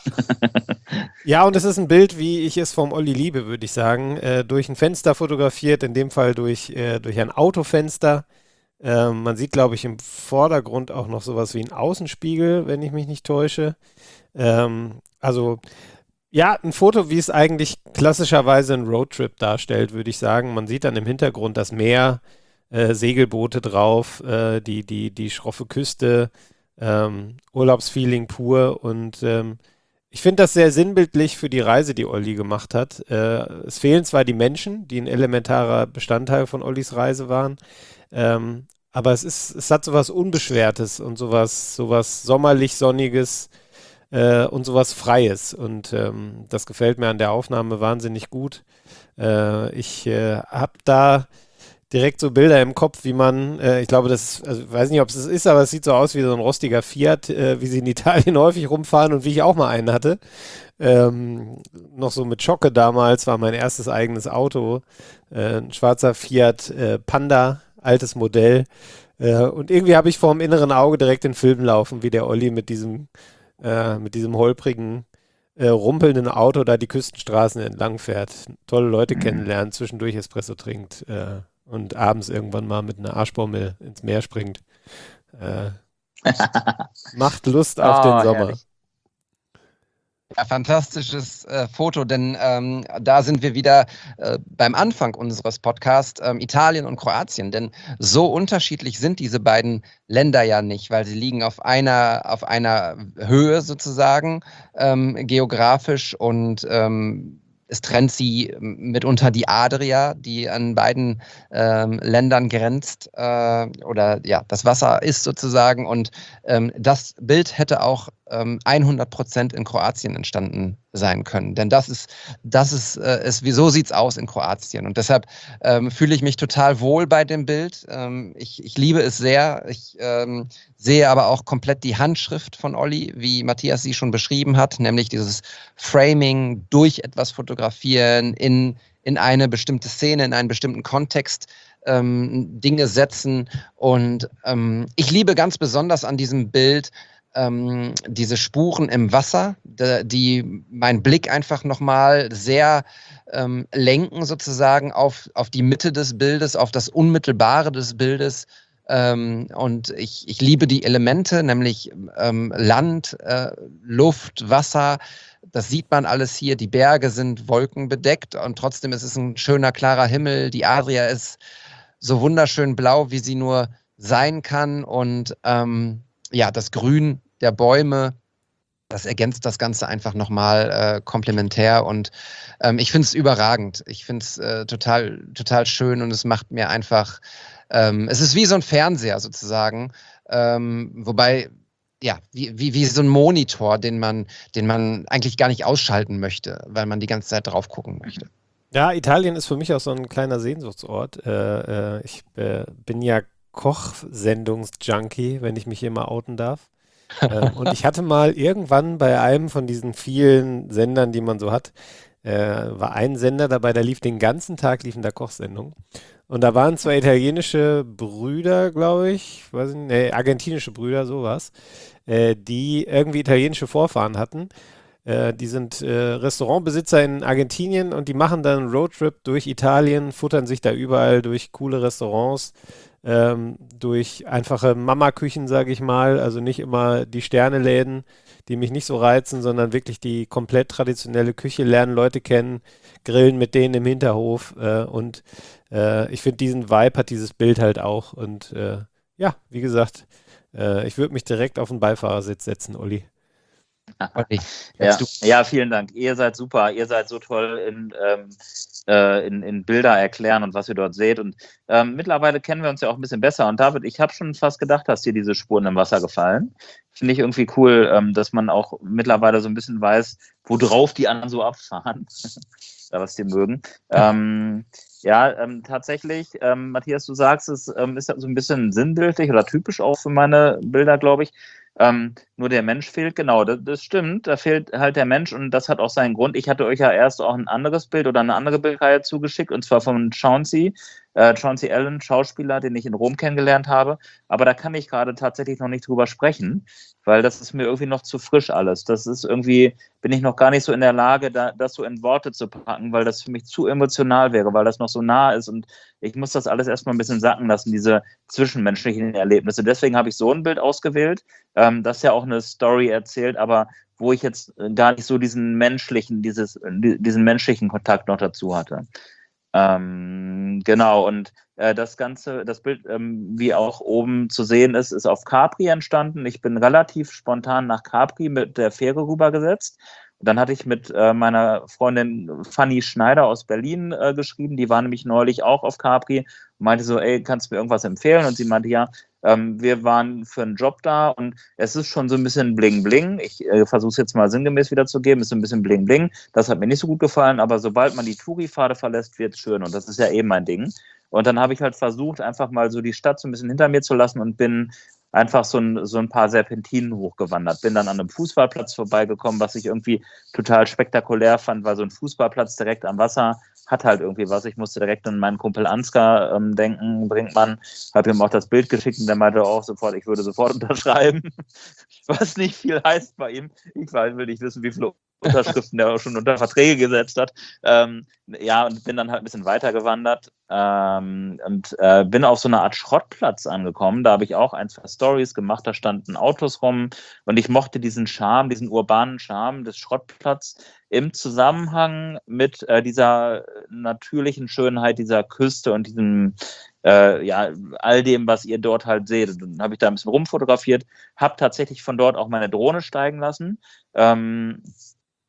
Ja, und es ist ein Bild, wie ich es vom Olli liebe, würde ich sagen. Äh, durch ein Fenster fotografiert, in dem Fall durch, äh, durch ein Autofenster. Ähm, man sieht, glaube ich, im Vordergrund auch noch sowas wie einen Außenspiegel, wenn ich mich nicht täusche. Ähm, also, ja, ein Foto, wie es eigentlich klassischerweise ein Roadtrip darstellt, würde ich sagen. Man sieht dann im Hintergrund das Meer, äh, Segelboote drauf, äh, die, die, die schroffe Küste, ähm, Urlaubsfeeling pur und ähm, ich finde das sehr sinnbildlich für die Reise, die Olli gemacht hat. Äh, es fehlen zwar die Menschen, die ein elementarer Bestandteil von Ollis Reise waren, ähm, aber es ist, es hat sowas Unbeschwertes und sowas, sowas sommerlich Sonniges äh, und sowas Freies und ähm, das gefällt mir an der Aufnahme wahnsinnig gut. Äh, ich äh, habe da direkt so Bilder im Kopf, wie man, äh, ich glaube, das, also ich weiß nicht, ob es das ist, aber es sieht so aus wie so ein rostiger Fiat, äh, wie sie in Italien häufig rumfahren und wie ich auch mal einen hatte. Ähm, noch so mit Schocke damals, war mein erstes eigenes Auto. Äh, ein schwarzer Fiat äh, Panda, altes Modell. Äh, und irgendwie habe ich vor dem inneren Auge direkt den Film laufen, wie der Olli mit diesem, äh, mit diesem holprigen, äh, rumpelnden Auto da die Küstenstraßen entlang fährt. Tolle Leute kennenlernen, zwischendurch Espresso trinkt. Äh, und abends irgendwann mal mit einer Arschbommel ins Meer springt. Äh, macht Lust auf Oh, den Sommer. herrlich. Ja, fantastisches äh, Foto, denn ähm, da sind wir wieder äh, beim Anfang unseres Podcasts, ähm, Italien und Kroatien, denn so unterschiedlich sind diese beiden Länder ja nicht, weil sie liegen auf einer, auf einer Höhe sozusagen ähm, geografisch und ähm, es trennt sie mitunter die Adria, die an beiden ähm, Ländern grenzt, äh, oder ja, das Wasser ist sozusagen. Und ähm, das Bild hätte auch ähm, hundert Prozent in Kroatien entstanden sein können. Denn das ist, das ist, äh, ist wie so sieht's aus in Kroatien. Und deshalb ähm, fühle ich mich total wohl bei dem Bild. Ähm, ich, ich liebe es sehr. Ich ähm, sehe aber auch komplett die Handschrift von Olli, wie Matthias sie schon beschrieben hat, nämlich dieses Framing durch etwas fotografieren, in, in eine bestimmte Szene, in einen bestimmten Kontext ähm, Dinge setzen. Und ähm, ich liebe ganz besonders an diesem Bild ähm, diese Spuren im Wasser, die, die meinen Blick einfach nochmal sehr ähm, lenken sozusagen auf, auf die Mitte des Bildes, auf das Unmittelbare des Bildes. Ähm, und ich, ich liebe die Elemente, nämlich ähm, Land, äh, Luft, Wasser. Das sieht man alles hier. Die Berge sind wolkenbedeckt und trotzdem ist es ein schöner, klarer Himmel. Die Adria ist so wunderschön blau, wie sie nur sein kann. Und ähm, ja, das Grün der Bäume, das ergänzt das Ganze einfach nochmal äh, komplementär. Und ähm, ich finde es überragend. Ich finde es äh, total, total schön und es macht mir einfach, ähm, es ist wie so ein Fernseher sozusagen. Ähm, wobei, ja, wie, wie, wie so ein Monitor, den man, den man eigentlich gar nicht ausschalten möchte, weil man die ganze Zeit drauf gucken möchte. Ja, Italien ist für mich auch so ein kleiner Sehnsuchtsort. Äh, äh, ich äh, bin ja Kochsendungsjunkie, wenn ich mich hier mal outen darf. ähm, und ich hatte mal irgendwann bei einem von diesen vielen Sendern, die man so hat, äh, war ein Sender dabei, der lief den ganzen Tag, liefen da Kochsendungen. Und da waren zwei italienische Brüder, glaube ich, weiß ich nicht, nee, argentinische Brüder, sowas, äh, die irgendwie italienische Vorfahren hatten. Äh, die sind äh, Restaurantbesitzer in Argentinien und die machen dann einen Roadtrip durch Italien, futtern sich da überall durch coole Restaurants, ähm, durch einfache Mama-Küchen, sage ich mal, also nicht immer die Sterneläden, die mich nicht so reizen, sondern wirklich die komplett traditionelle Küche, lernen Leute kennen, grillen mit denen im Hinterhof äh, und äh, ich finde, diesen Vibe hat dieses Bild halt auch und äh, ja, wie gesagt, äh, ich würde mich direkt auf den Beifahrersitz setzen, Olli. Olli, Ja, du? ja, vielen Dank. Ihr seid super. Ihr seid so toll in, ähm, äh, in, in Bilder erklären und was ihr dort seht. Und ähm, mittlerweile kennen wir uns ja auch ein bisschen besser. Und David, ich habe schon fast gedacht, dass dir diese Spuren im Wasser gefallen. Finde ich irgendwie cool, ähm, dass man auch mittlerweile so ein bisschen weiß, worauf die anderen so abfahren, was die mögen. Ähm, ja, ähm, tatsächlich, ähm, Matthias, du sagst, es ähm, ist so ein bisschen sinnbildlich oder typisch auch für meine Bilder, glaube ich. Ähm, nur der Mensch fehlt, genau, das, das stimmt, da fehlt halt der Mensch und das hat auch seinen Grund. Ich hatte euch ja erst auch ein anderes Bild oder eine andere Bildreihe zugeschickt und zwar von Chauncey, äh, Chauncey Allen, Schauspieler, den ich in Rom kennengelernt habe, aber da kann ich gerade tatsächlich noch nicht drüber sprechen, weil das ist mir irgendwie noch zu frisch alles. Das ist irgendwie, bin ich noch gar nicht so in der Lage, da, das so in Worte zu packen, weil das für mich zu emotional wäre, weil das noch so nah ist und ich muss das alles erstmal ein bisschen sacken lassen, diese zwischenmenschlichen Erlebnisse. Deswegen habe ich so ein Bild ausgewählt, ähm, das ja auch eine Story erzählt, aber wo ich jetzt gar nicht so diesen menschlichen, dieses, diesen menschlichen Kontakt noch dazu hatte. Ähm, genau, und äh, das Ganze, das Bild, ähm, wie auch oben zu sehen ist, ist auf Capri entstanden. Ich bin relativ spontan nach Capri mit der Fähre rübergesetzt. Und dann hatte ich mit äh, meiner Freundin Fanny Schneider aus Berlin äh, geschrieben, die war nämlich neulich auch auf Capri und meinte so, ey, kannst du mir irgendwas empfehlen? Und sie meinte, ja, ähm, wir waren für einen Job da und es ist schon so ein bisschen Bling-Bling. Ich äh, versuche es jetzt mal sinngemäß wiederzugeben, ist so ein bisschen Bling-Bling. Das hat mir nicht so gut gefallen, aber sobald man die Touri-Pfade verlässt, wird es schön und das ist ja eben mein Ding. Und dann habe ich halt versucht, einfach mal so die Stadt so ein bisschen hinter mir zu lassen und bin einfach so ein, so ein paar Serpentinen hochgewandert. Bin dann an einem Fußballplatz vorbeigekommen, was ich irgendwie total spektakulär fand, weil so ein Fußballplatz direkt am Wasser hat halt irgendwie was. Ich musste direkt an meinen Kumpel Ansgar ähm, denken, Brinkmann. Habe ihm auch das Bild geschickt und der meinte auch sofort, ich würde sofort unterschreiben. Was nicht viel heißt bei ihm. Ich will nicht wissen, wie viele Unterschriften der auch schon unter Verträge gesetzt hat. Ähm, ja, und bin dann halt ein bisschen weiter gewandert ähm, und äh, bin auf so einer Art Schrottplatz angekommen. Da habe ich auch ein, zwei Stories gemacht, da standen Autos rum und ich mochte diesen Charme, diesen urbanen Charme des Schrottplatzes im Zusammenhang mit äh, dieser natürlichen Schönheit dieser Küste und diesem Äh, ja, all dem, was ihr dort halt seht. Und dann habe ich da ein bisschen rumfotografiert, habe tatsächlich von dort auch meine Drohne steigen lassen. Ähm,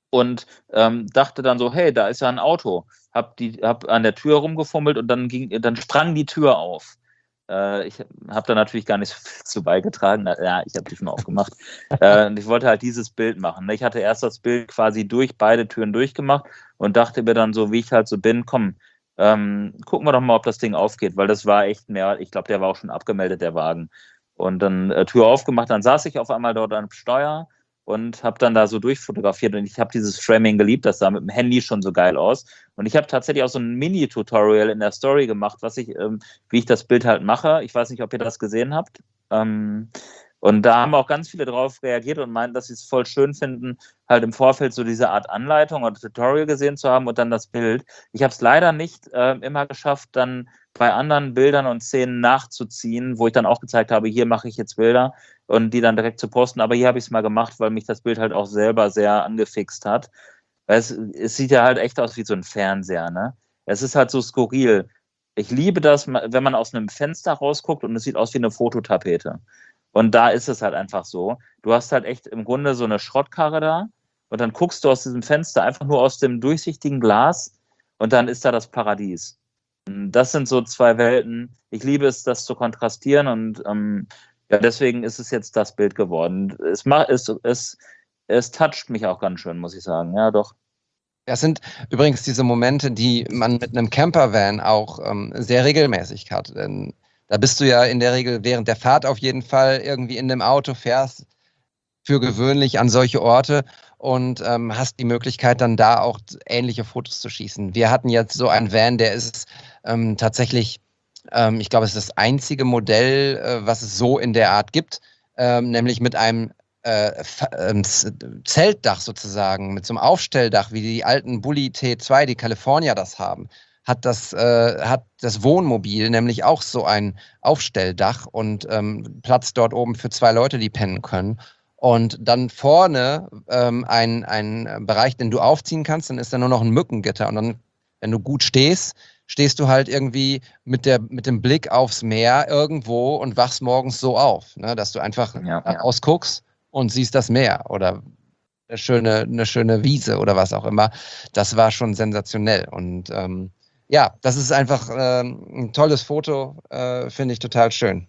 und ähm, dachte dann so, hey, da ist ja ein Auto. Hab, die, hab an der Tür rumgefummelt und dann, ging, dann sprang die Tür auf. Äh, ich habe da natürlich gar nicht so viel zu beigetragen. Na, ja, ich habe die schon aufgemacht. äh, und ich wollte halt dieses Bild machen. Ich hatte erst das Bild quasi durch beide Türen durchgemacht und dachte mir dann so, wie ich halt so bin, komm, ähm, gucken wir doch mal, ob das Ding aufgeht, weil das war echt mehr, ich glaube, der war auch schon abgemeldet, der Wagen. Und dann äh, Tür aufgemacht, dann saß ich auf einmal dort am Steuer und habe dann da so durchfotografiert und ich habe dieses Framing geliebt, das sah mit dem Handy schon so geil aus und ich habe tatsächlich auch so ein Mini-Tutorial in der Story gemacht, was ich, ähm, wie ich das Bild halt mache. Ich weiß nicht, ob ihr das gesehen habt. Ähm, und da haben auch ganz viele drauf reagiert und meinten, dass sie es voll schön finden, halt im Vorfeld so diese Art Anleitung oder Tutorial gesehen zu haben und dann das Bild. Ich habe es leider nicht äh, immer geschafft, dann bei anderen Bildern und Szenen nachzuziehen, wo ich dann auch gezeigt habe, hier mache ich jetzt Bilder und die dann direkt zu posten. Aber hier habe ich es mal gemacht, weil mich das Bild halt auch selber sehr angefixt hat. Weil es, es sieht ja halt echt aus wie so ein Fernseher, ne? Es ist halt so skurril. Ich liebe das, wenn man aus einem Fenster rausguckt und es sieht aus wie eine Fototapete. Und da ist es halt einfach so. Du hast halt echt im Grunde so eine Schrottkarre da und dann guckst du aus diesem Fenster einfach nur aus dem durchsichtigen Glas und dann ist da das Paradies. Das sind so zwei Welten. Ich liebe es, das zu kontrastieren und ähm, ja, deswegen ist es jetzt das Bild geworden. Es, es, es, es toucht mich auch ganz schön, muss ich sagen. Ja, doch. Das sind übrigens diese Momente, die man mit einem Campervan auch ähm, sehr regelmäßig hat. Denn da bist du ja in der Regel während der Fahrt auf jeden Fall irgendwie in dem Auto, fährst für gewöhnlich an solche Orte und ähm, hast die Möglichkeit, dann da auch ähnliche Fotos zu schießen. Wir hatten jetzt so einen Van, der ist ähm, tatsächlich, ähm, ich glaube, es ist das einzige Modell, äh, was es so in der Art gibt, ähm, nämlich mit einem äh, äh, Zeltdach sozusagen, mit so einem Aufstelldach, wie die alten Bulli T zwei, die California das haben. Hat das, äh, hat das Wohnmobil nämlich auch so ein Aufstelldach und ähm, Platz dort oben für zwei Leute, die pennen können. Und dann vorne ähm, ein, ein Bereich, den du aufziehen kannst, dann ist da nur noch ein Mückengitter. Und dann, wenn du gut stehst, stehst du halt irgendwie mit, der, mit dem Blick aufs Meer irgendwo und wachst morgens so auf, ne? Dass du einfach Ja, ja. rausguckst und siehst das Meer oder eine schöne, eine schöne Wiese oder was auch immer. Das war schon sensationell. Und ähm, ja, das ist einfach äh, ein tolles Foto, äh, finde ich total schön.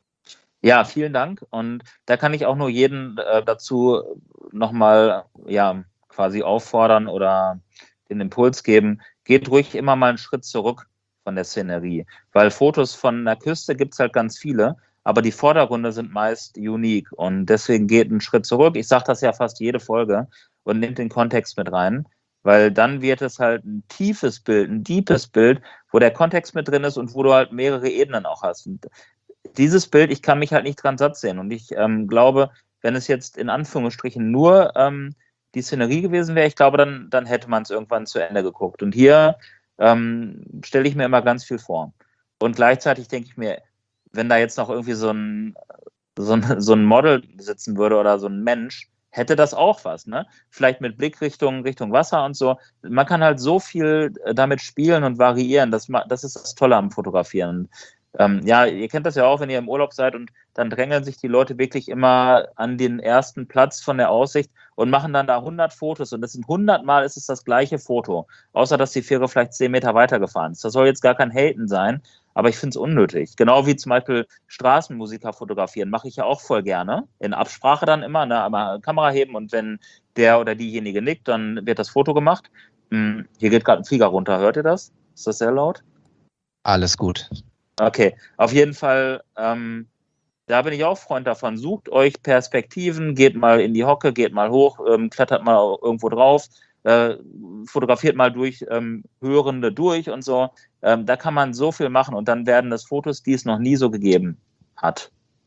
Ja, vielen Dank. Und da kann ich auch nur jeden äh, dazu nochmal ja, quasi auffordern oder den Impuls geben, geht ruhig immer mal einen Schritt zurück von der Szenerie. Weil Fotos von der Küste gibt es halt ganz viele, aber die Vordergründe sind meist unique. Und deswegen geht einen Schritt zurück. Ich sage das ja fast jede Folge und nehmt den Kontext mit rein. Weil dann wird es halt ein tiefes Bild, ein deepes Bild, wo der Kontext mit drin ist und wo du halt mehrere Ebenen auch hast. Und dieses Bild, ich kann mich halt nicht dran satt sehen. Und ich ähm, glaube, wenn es jetzt in Anführungsstrichen nur ähm, die Szenerie gewesen wäre, ich glaube, dann, dann hätte man es irgendwann zu Ende geguckt. Und hier ähm, stelle ich mir immer ganz viel vor. Und gleichzeitig denke ich mir, wenn da jetzt noch irgendwie so ein, so ein, so ein Model sitzen würde oder so ein Mensch, hätte das auch was, ne? Vielleicht mit Blick Richtung, Richtung Wasser und so. Man kann halt so viel damit spielen und variieren. Das, das ist das Tolle am Fotografieren. Ähm, ja, ihr kennt das ja auch, wenn ihr im Urlaub seid und dann drängeln sich die Leute wirklich immer an den ersten Platz von der Aussicht und machen dann da hundert Fotos und das sind hundert Mal ist es das gleiche Foto, außer dass die Fähre vielleicht zehn Meter weitergefahren ist. Das soll jetzt gar kein Haten sein, aber ich finde es unnötig. Genau wie zum Beispiel Straßenmusiker fotografieren, mache ich ja auch voll gerne. In Absprache dann immer, ne, einmal Kamera heben und wenn der oder diejenige nickt, dann wird das Foto gemacht. Hm, hier geht gerade ein Flieger runter, hört ihr das? Ist das sehr laut? Alles gut. Okay, auf jeden Fall, ähm, da bin ich auch Freund davon. Sucht euch Perspektiven, geht mal in die Hocke, geht mal hoch, ähm, klettert mal irgendwo drauf, äh, fotografiert mal durch ähm, Hörende durch und so. Ähm, da kann man so viel machen und dann werden das Fotos, die es noch nie so gegeben hat.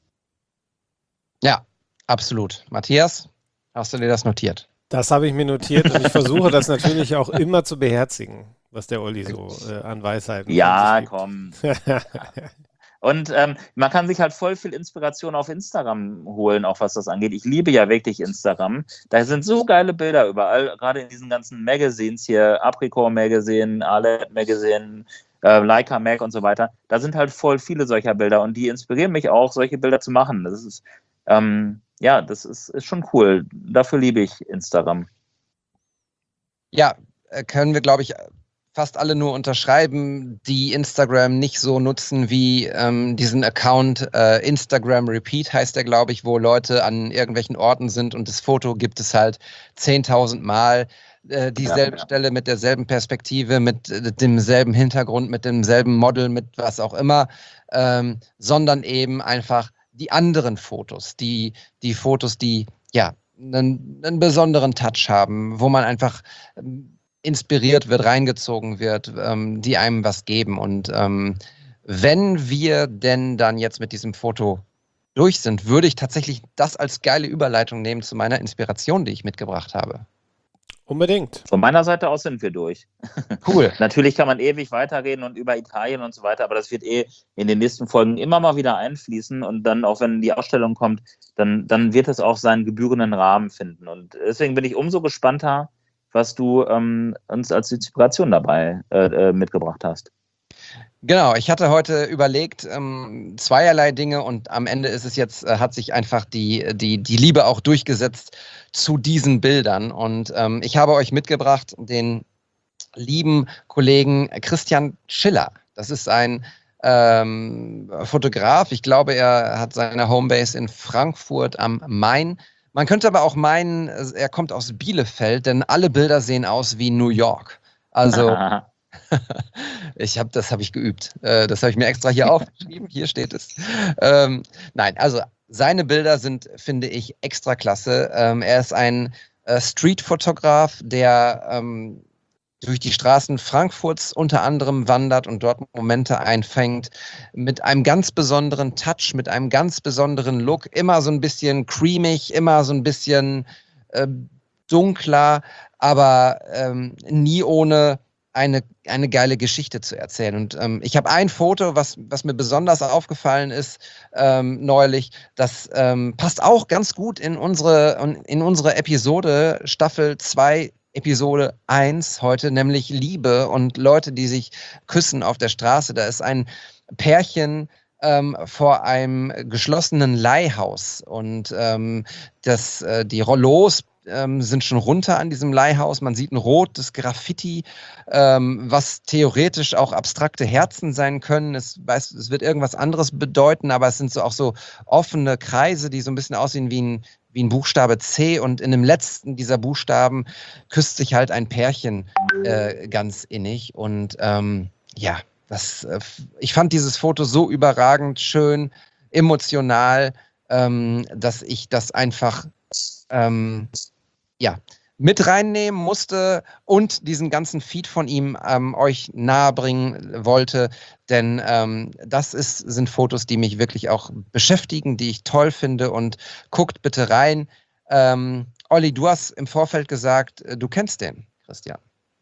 Ja, absolut. Matthias, hast du dir das notiert? Das habe ich mir notiert und ich versuche das natürlich auch immer zu beherzigen, was der Olli so äh, an Weisheiten Ja, komm. Und ähm, man kann sich halt voll viel Inspiration auf Instagram holen, auch was das angeht. Ich liebe ja wirklich Instagram. Da sind so geile Bilder überall, gerade in diesen ganzen Magazines hier, Apricot Magazine, Arlet Magazine, äh, Leica Mag und so weiter. Da sind halt voll viele solcher Bilder und die inspirieren mich auch, solche Bilder zu machen. Das ist, ähm, ja, das ist, ist schon cool. Dafür liebe ich Instagram. Ja, äh, können wir, glaube ich, fast alle nur unterschreiben, die Instagram nicht so nutzen wie ähm, diesen Account äh, Instagram Repeat heißt der, glaube ich, wo Leute an irgendwelchen Orten sind und das Foto gibt es halt zehntausend Mal. Äh, dieselbe Ja, ja. Stelle mit derselben Perspektive, mit äh, demselben Hintergrund, mit demselben Model, mit was auch immer, ähm, sondern eben einfach die anderen Fotos, die, die Fotos, die ja einen, einen besonderen Touch haben, wo man einfach ähm, inspiriert wird, reingezogen wird, ähm, die einem was geben. Und ähm, wenn wir denn dann jetzt mit diesem Foto durch sind, würde ich tatsächlich das als geile Überleitung nehmen zu meiner Inspiration, die ich mitgebracht habe. Unbedingt. Von meiner Seite aus sind wir durch. Cool. Natürlich kann man ewig weiterreden und über Italien und so weiter, aber das wird eh in den nächsten Folgen immer mal wieder einfließen und dann auch, wenn die Ausstellung kommt, dann, dann wird es auch seinen gebührenden Rahmen finden. Und deswegen bin ich umso gespannter, was du ähm, uns als Inspiration dabei äh, mitgebracht hast. Genau, ich hatte heute überlegt, ähm, zweierlei Dinge und am Ende ist es jetzt, äh, hat sich einfach die, die, die Liebe auch durchgesetzt zu diesen Bildern. Und ähm, ich habe euch mitgebracht den lieben Kollegen Christian Schiller. Das ist ein ähm, Fotograf. Ich glaube, er hat seine Homebase in Frankfurt am Main. Man könnte aber auch meinen, er kommt aus Bielefeld, denn alle Bilder sehen aus wie New York. Also ich habe, das habe ich geübt. Äh, das habe ich mir extra hier aufgeschrieben. Hier steht es. Ähm, nein, also seine Bilder sind, finde ich, extra klasse. Ähm, er ist ein äh, Streetfotograf, der ähm, durch die Straßen Frankfurts unter anderem wandert und dort Momente einfängt, mit einem ganz besonderen Touch, mit einem ganz besonderen Look, immer so ein bisschen creamig, immer so ein bisschen äh, dunkler, aber ähm, nie ohne eine, eine geile Geschichte zu erzählen. Und ähm, ich habe ein Foto, was, was mir besonders aufgefallen ist ähm, neulich, das ähm, passt auch ganz gut in unsere, in unsere Episode, Staffel zwei, Episode eins heute, nämlich Liebe und Leute, die sich küssen auf der Straße. Da ist ein Pärchen ähm, vor einem geschlossenen Leihhaus und ähm, das, äh, die Rollos ähm, sind schon runter an diesem Leihhaus. Man sieht ein rotes Graffiti, ähm, was theoretisch auch abstrakte Herzen sein können. Es, weiß, es wird irgendwas anderes bedeuten, aber es sind so auch so offene Kreise, die so ein bisschen aussehen wie ein wie ein Buchstabe C und in dem letzten dieser Buchstaben küsst sich halt ein Pärchen äh, ganz innig und ähm, ja, das, äh, ich fand dieses Foto so überragend schön, emotional, ähm, dass ich das einfach ähm, ja, mit reinnehmen musste und diesen ganzen Feed von ihm ähm, euch nahebringen wollte, denn ähm, das ist, sind Fotos, die mich wirklich auch beschäftigen, die ich toll finde und guckt bitte rein. Ähm, Olli, du hast im Vorfeld gesagt, du kennst den, Christian.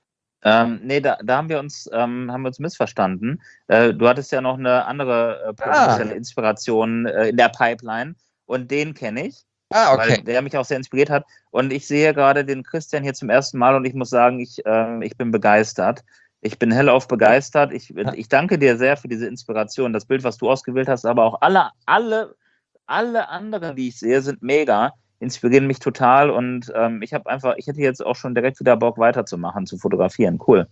Ähm, nee, da, da haben wir uns, ähm, haben wir uns missverstanden. Äh, du hattest ja noch eine andere äh, potenzielle ah. Inspiration äh, in der Pipeline und den kenne ich. Ah, okay. Weil der mich auch sehr inspiriert hat. Und ich sehe gerade den Christian hier zum ersten Mal und ich muss sagen, ich, äh, ich bin begeistert. Ich bin hellauf begeistert. Ich, ich danke dir sehr für diese Inspiration. Das Bild, was du ausgewählt hast, aber auch alle, alle, alle anderen, die ich sehe, sind mega, inspirieren mich total und ähm, ich habe einfach, ich hätte jetzt auch schon direkt wieder Bock weiterzumachen, zu fotografieren. Cool.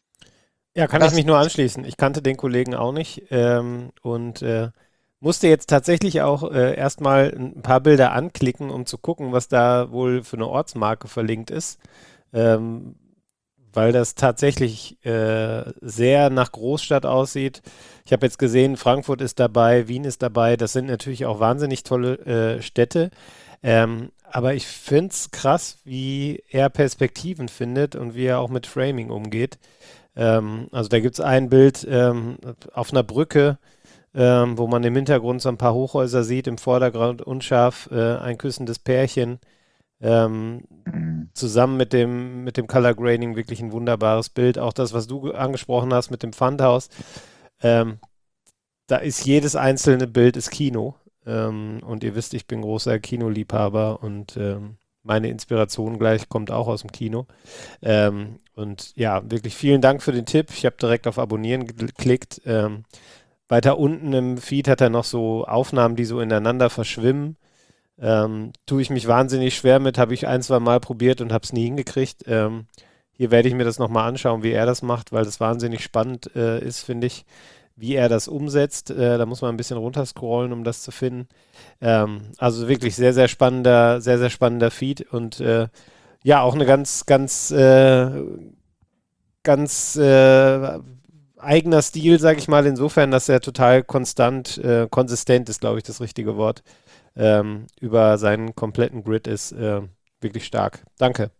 Ja, kann das ich mich nur anschließen. Ich kannte den Kollegen auch nicht ähm, und äh, musste jetzt tatsächlich auch äh, erstmal ein paar Bilder anklicken, um zu gucken, was da wohl für eine Ortsmarke verlinkt ist, ähm, weil das tatsächlich äh, sehr nach Großstadt aussieht. Ich habe jetzt gesehen, Frankfurt ist dabei, Wien ist dabei, das sind natürlich auch wahnsinnig tolle äh, Städte, ähm, aber ich finde es krass, wie er Perspektiven findet und wie er auch mit Framing umgeht. Ähm, also da gibt es ein Bild ähm, auf einer Brücke, Ähm, wo man im Hintergrund so ein paar Hochhäuser sieht, im Vordergrund unscharf äh, ein küssendes Pärchen, ähm, mhm. zusammen mit dem, mit dem Color Grading wirklich ein wunderbares Bild. Auch das, was du angesprochen hast mit dem Pfandhaus, ähm, da ist jedes einzelne Bild ist Kino. Ähm, und ihr wisst, ich bin großer Kinoliebhaber und ähm, meine Inspiration gleich kommt auch aus dem Kino. Ähm, und ja, wirklich vielen Dank für den Tipp. Ich habe direkt auf Abonnieren geklickt. Ähm, Weiter unten im Feed hat er noch so Aufnahmen, die so ineinander verschwimmen. Ähm, tue ich mich wahnsinnig schwer mit, habe ich ein, zwei Mal probiert und habe es nie hingekriegt. Ähm, hier werde ich mir das nochmal anschauen, wie er das macht, weil das wahnsinnig spannend äh, ist, finde ich, wie er das umsetzt. Äh, da muss man ein bisschen runterscrollen, um das zu finden. Ähm, also wirklich sehr, sehr spannender, sehr, sehr spannender Feed und äh, ja, auch eine ganz, ganz, äh, ganz äh, eigener Stil, sage ich mal, insofern, dass er total konstant, äh, konsistent ist, glaube ich, das richtige Wort, ähm, über seinen kompletten Grid ist. Äh, wirklich stark. Danke.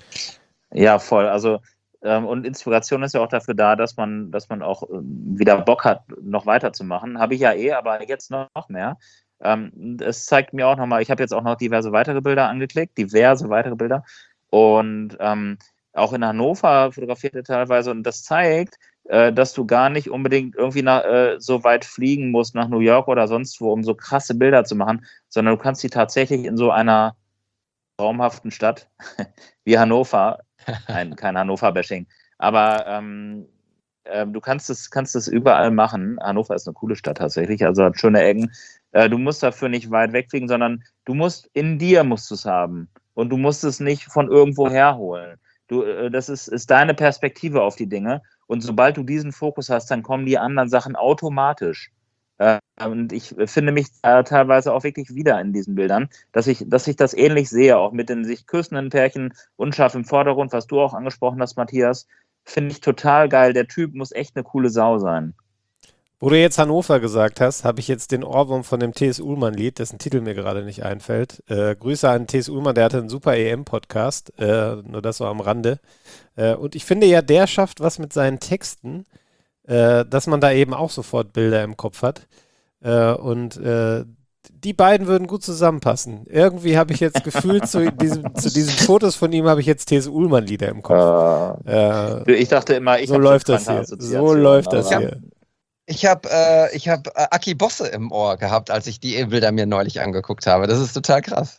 Ja, voll. Also ähm, und Inspiration ist ja auch dafür da, dass man, dass man auch ähm, wieder Bock hat, noch weiterzumachen. Habe ich ja eh, aber jetzt noch mehr. Ähm, es zeigt mir auch nochmal, ich habe jetzt auch noch diverse weitere Bilder angeklickt, diverse weitere Bilder. Und ähm, auch in Hannover fotografiert er teilweise. Und das zeigt, äh, dass du gar nicht unbedingt irgendwie nach, äh, so weit fliegen musst nach New York oder sonst wo, um so krasse Bilder zu machen, sondern du kannst die tatsächlich in so einer traumhaften Stadt wie Hannover, ein, kein Hannover-Bashing, aber ähm, äh, du kannst es, kannst es überall machen. Hannover ist eine coole Stadt tatsächlich, also hat schöne Ecken. Äh, du musst dafür nicht weit wegfliegen, sondern du musst, in dir musst du es haben und du musst es nicht von irgendwo herholen. Du, äh, das ist, ist deine Perspektive auf die Dinge und sobald du diesen Fokus hast, dann kommen die anderen Sachen automatisch. Äh, und ich finde mich äh, teilweise auch wirklich wieder in diesen Bildern, dass ich, dass ich das ähnlich sehe, auch mit den sich küssenden Pärchen, unscharf im Vordergrund, was du auch angesprochen hast, Matthias, finde ich total geil. Der Typ muss echt eine coole Sau sein. Wo du jetzt Hannover gesagt hast, habe ich jetzt den Ohrwurm von dem T S. Ullmann-Lied, dessen Titel mir gerade nicht einfällt. Äh, Grüße an T S. Ullmann, der hatte einen super E M-Podcast, äh, nur das so am Rande. Äh, und ich finde ja, der schafft was mit seinen Texten, äh, dass man da eben auch sofort Bilder im Kopf hat. Äh, und äh, die beiden würden gut zusammenpassen. Irgendwie habe ich jetzt gefühlt, zu, diesem, zu diesen Fotos von ihm habe ich jetzt T S. Ullmann-Lieder im Kopf. Äh, äh, ich dachte immer, ich so läuft das hier. So läuft das hier. Ich habe äh, ich hab, äh, Aki Bosse im Ohr gehabt, als ich die Bilder mir neulich angeguckt habe. Das ist total krass.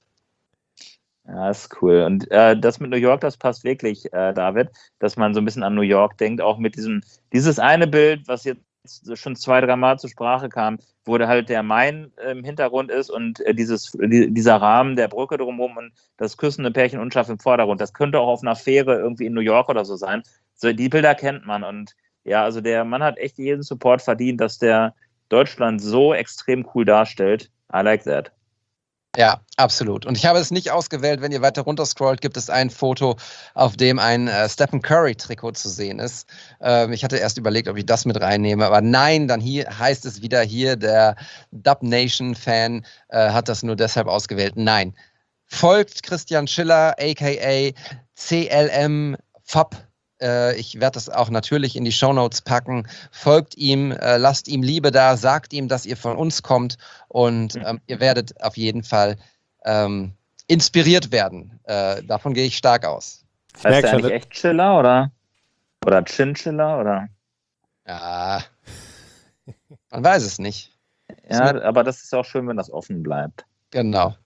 Ja, ist cool. Und äh, das mit New York, das passt wirklich, äh, David, dass man so ein bisschen an New York denkt, auch mit diesem, dieses eine Bild, was jetzt schon zwei, drei Mal zur Sprache kam, wo da halt der Main im Hintergrund ist und äh, dieses, die, dieser Rahmen der Brücke drumherum und das küssende Pärchen unscharf im Vordergrund. Das könnte auch auf einer Fähre irgendwie in New York oder so sein. So, die Bilder kennt man und ja, also der Mann hat echt jeden Support verdient, dass der Deutschland so extrem cool darstellt. I like that. Ja, absolut. Und ich habe es nicht ausgewählt. Wenn ihr weiter runter scrollt, gibt es ein Foto, auf dem ein äh, Stephen Curry-Trikot zu sehen ist. Ähm, ich hatte erst überlegt, ob ich das mit reinnehme, aber nein, dann hier heißt es wieder hier, der Dub Nation-Fan äh, hat das nur deshalb ausgewählt. Nein. Folgt Christian Schiller, aka C L M F A P. Ich werde das auch natürlich in die Shownotes packen. Folgt ihm, äh, lasst ihm Liebe da, sagt ihm, dass ihr von uns kommt und ähm, ihr werdet auf jeden Fall ähm, inspiriert werden. Äh, davon gehe ich stark aus. Ich heißt der eigentlich echt Chiller oder, oder Chinchilla oder? Ja, man weiß es nicht. Ja, das aber das ist auch schön, wenn das offen bleibt. Genau.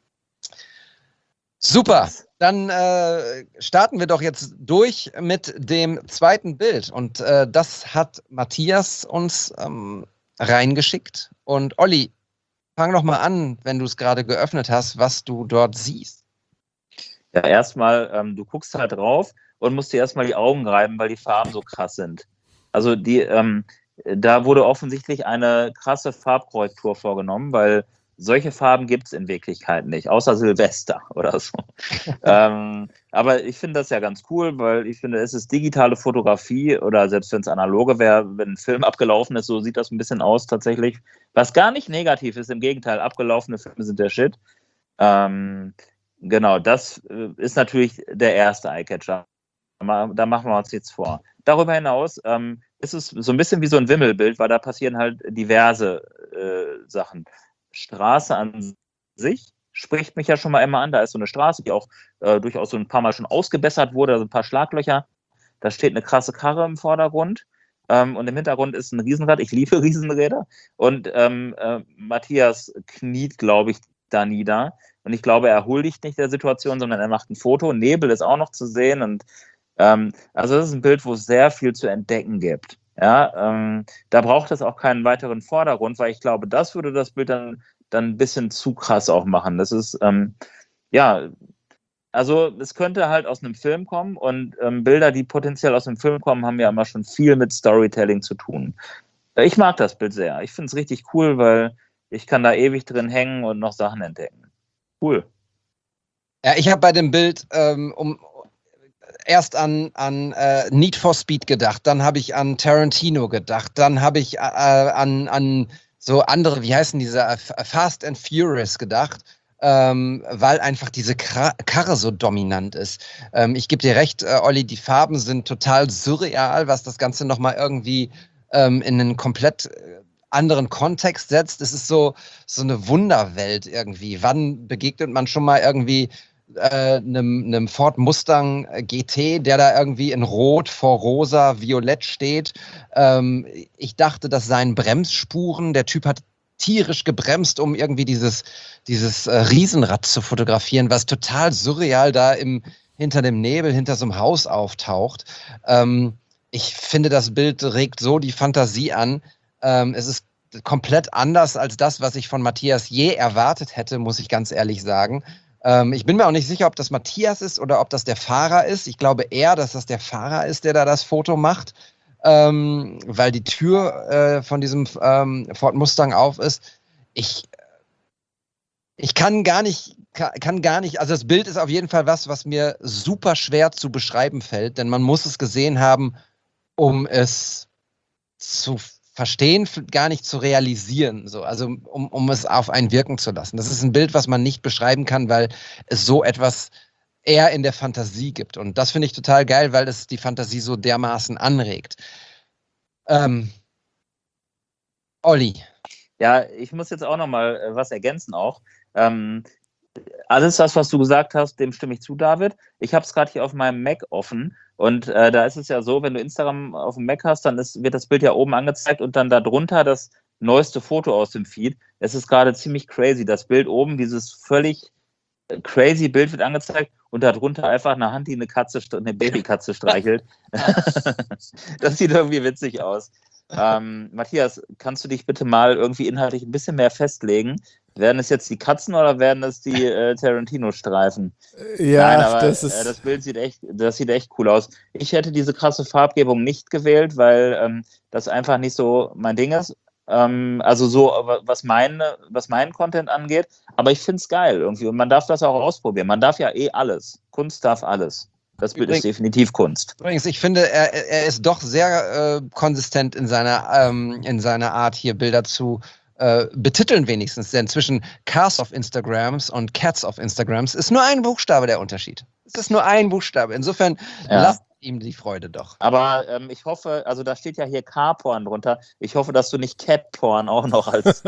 Super, dann äh, starten wir doch jetzt durch mit dem zweiten Bild. Und äh, das hat Matthias uns ähm, reingeschickt. Und Olli, fang doch mal an, wenn du es gerade geöffnet hast, was du dort siehst. Ja, erstmal, ähm, du guckst halt drauf und musst dir erstmal die Augen reiben, weil die Farben so krass sind. Also die, ähm, da wurde offensichtlich eine krasse Farbkorrektur vorgenommen, weil solche Farben gibt es in Wirklichkeit nicht, außer Silvester oder so. ähm, aber ich finde das ja ganz cool, weil ich finde, es ist digitale Fotografie oder selbst wenn es analoge wäre, wenn ein Film abgelaufen ist, so sieht das ein bisschen aus tatsächlich. Was gar nicht negativ ist, im Gegenteil, abgelaufene Filme sind der Shit. Ähm, genau, das ist natürlich der erste Eyecatcher. Da machen wir uns jetzt vor. Darüber hinaus ähm, ist es so ein bisschen wie so ein Wimmelbild, weil da passieren halt diverse äh, Sachen. Straße an sich spricht mich ja schon mal immer an. Da ist so eine Straße, die auch äh, durchaus so ein paar Mal schon ausgebessert wurde, also ein paar Schlaglöcher. Da steht eine krasse Karre im Vordergrund ähm, und im Hintergrund ist ein Riesenrad. Ich liebe Riesenräder. Und ähm, äh, Matthias kniet, glaube ich, da nieder. Und ich glaube, er huldigt nicht der Situation, sondern er macht ein Foto. Nebel ist auch noch zu sehen. Und ähm, also das ist ein Bild, wo es sehr viel zu entdecken gibt. Ja, ähm, da braucht es auch keinen weiteren Vordergrund, weil ich glaube, das würde das Bild dann, dann ein bisschen zu krass auch machen. Das ist, ähm, ja, also es könnte halt aus einem Film kommen und ähm, Bilder, die potenziell aus einem Film kommen, haben ja immer schon viel mit Storytelling zu tun. Ich mag das Bild sehr. Ich finde es richtig cool, weil ich kann da ewig drin hängen und noch Sachen entdecken. Cool. Ja, ich habe bei dem Bild ähm, um, erst an, an äh, Need for Speed gedacht, dann habe ich an Tarantino gedacht, dann habe ich äh, an, an so andere, wie heißen diese, äh, Fast and Furious gedacht, ähm, weil einfach diese Kra- Karre so dominant ist. Ähm, ich gebe dir recht, äh, Olli, die Farben sind total surreal, was das Ganze nochmal irgendwie ähm, in einen komplett anderen Kontext setzt. Es ist so, so eine Wunderwelt irgendwie. Wann begegnet man schon mal irgendwie äh, einem, einem Ford Mustang G T, der da irgendwie in Rot vor Rosa, Violett steht? Ähm, ich dachte, das seien Bremsspuren. Der Typ hat tierisch gebremst, um irgendwie dieses, dieses äh, Riesenrad zu fotografieren, was total surreal da im, hinter dem Nebel, hinter so einem Haus auftaucht. Ähm, ich finde, das Bild regt so die Fantasie an. Ähm, es ist komplett anders als das, was ich von Matthias je erwartet hätte, muss ich ganz ehrlich sagen. Ähm, ich bin mir auch nicht sicher, ob das Matthias ist oder ob das der Fahrer ist. Ich glaube eher, dass das der Fahrer ist, der da das Foto macht, ähm, weil die Tür äh, von diesem ähm, Ford Mustang auf ist. Ich, ich kann gar nicht, kann, kann gar nicht, also das Bild ist auf jeden Fall was, was mir super schwer zu beschreiben fällt, denn man muss es gesehen haben, um es zu verstehen, gar nicht zu realisieren, so, also um, um es auf einen wirken zu lassen. Das ist ein Bild, was man nicht beschreiben kann, weil es so etwas eher in der Fantasie gibt. Und das finde ich total geil, weil es die Fantasie so dermaßen anregt. Ähm, Olli. Ja, ich muss jetzt auch noch mal äh, was ergänzen auch. Ähm, alles das, was du gesagt hast, dem stimme ich zu, David. Ich habe es gerade hier auf meinem Mac offen und äh, da ist es ja so, wenn du Instagram auf dem Mac hast, dann ist, wird das Bild ja oben angezeigt und dann darunter das neueste Foto aus dem Feed. Es ist gerade ziemlich crazy. Das Bild oben, dieses völlig crazy Bild wird angezeigt und darunter einfach eine Hand, die eine Katze, eine Babykatze streichelt. Das sieht irgendwie witzig aus. Ähm, Matthias, kannst du dich bitte mal irgendwie inhaltlich ein bisschen mehr festlegen? Werden es jetzt die Katzen oder werden es die äh, Tarantino-Streifen? Ja, Nein, aber das ist... äh, das Bild sieht echt, das sieht echt cool aus. Ich hätte diese krasse Farbgebung nicht gewählt, weil ähm, das einfach nicht so mein Ding ist. Ähm, also so, was, meine, was meinen Content angeht. Aber ich finde es geil irgendwie. Und man darf das auch ausprobieren. Man darf ja eh alles. Kunst darf alles. Das Bild Übrigens, ist definitiv Kunst. Übrigens, ich finde, er, er ist doch sehr äh, konsistent in seiner, ähm, in seiner Art, hier Bilder zu äh, betiteln wenigstens. Denn zwischen Cars of Instagrams und Cats of Instagrams ist nur ein Buchstabe der Unterschied. Es ist nur ein Buchstabe. Insofern Ja. lasst ihm die Freude doch. Aber ähm, ich hoffe, also da steht ja hier Car-Porn drunter. Ich hoffe, dass du nicht Cat-Porn auch noch als...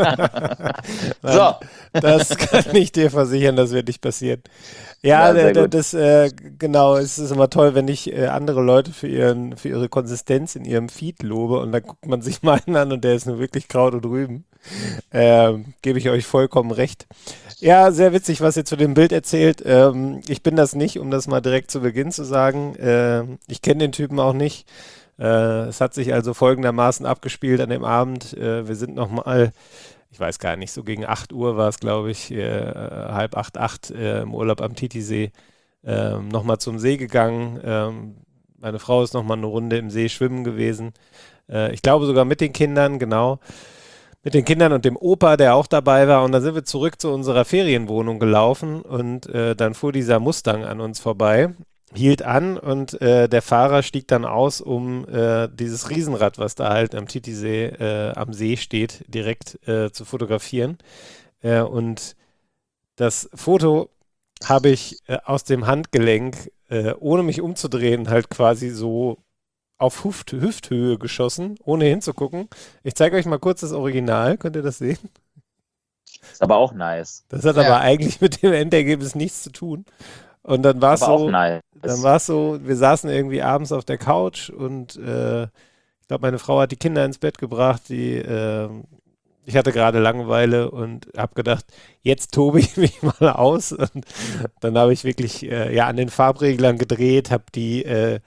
So. Das kann ich dir versichern, das wird nicht passieren. Ja, Ja, d- das, äh, genau, es ist immer toll, wenn ich äh, andere Leute für, ihren, für ihre Konsistenz in ihrem Feed lobe und dann guckt man sich meinen an und der ist nur wirklich Kraut und Rüben. Ähm, gebe ich euch vollkommen recht. Ja, sehr witzig, was ihr zu dem Bild erzählt. Ähm, ich bin das nicht, um das mal direkt zu Beginn zu sagen. Ähm, ich kenne den Typen auch nicht. Äh, es hat sich also folgendermaßen abgespielt an dem Abend. Äh, wir sind nochmal, ich weiß gar nicht, so gegen acht Uhr war es, glaube ich, äh, halb acht, acht äh, im Urlaub am Titisee, äh, nochmal zum See gegangen. Ähm, meine Frau ist nochmal eine Runde im See schwimmen gewesen. Äh, ich glaube sogar mit den Kindern, genau. Mit den Kindern und dem Opa, der auch dabei war. Und dann sind wir zurück zu unserer Ferienwohnung gelaufen und äh, dann fuhr dieser Mustang an uns vorbei, hielt an und äh, der Fahrer stieg dann aus, um äh, dieses Riesenrad, was da halt am Titisee äh, am See steht, direkt äh, zu fotografieren. Äh, und das Foto habe ich äh, aus dem Handgelenk, äh, ohne mich umzudrehen, halt quasi so auf Hüft, Hüfthöhe geschossen, ohne hinzugucken. Ich zeige euch mal kurz das Original. Könnt ihr das sehen? Ist aber auch nice. Das hat Ja. aber eigentlich mit dem Endergebnis nichts zu tun. Und dann war es Aber so, auch nice. dann war es so, wir saßen irgendwie abends auf der Couch und äh, ich glaube, meine Frau hat die Kinder ins Bett gebracht. Die, äh, ich hatte gerade Langeweile und habe gedacht, jetzt tobe ich mich mal aus. Und dann habe ich wirklich äh, ja, an den Farbreglern gedreht, habe die äh,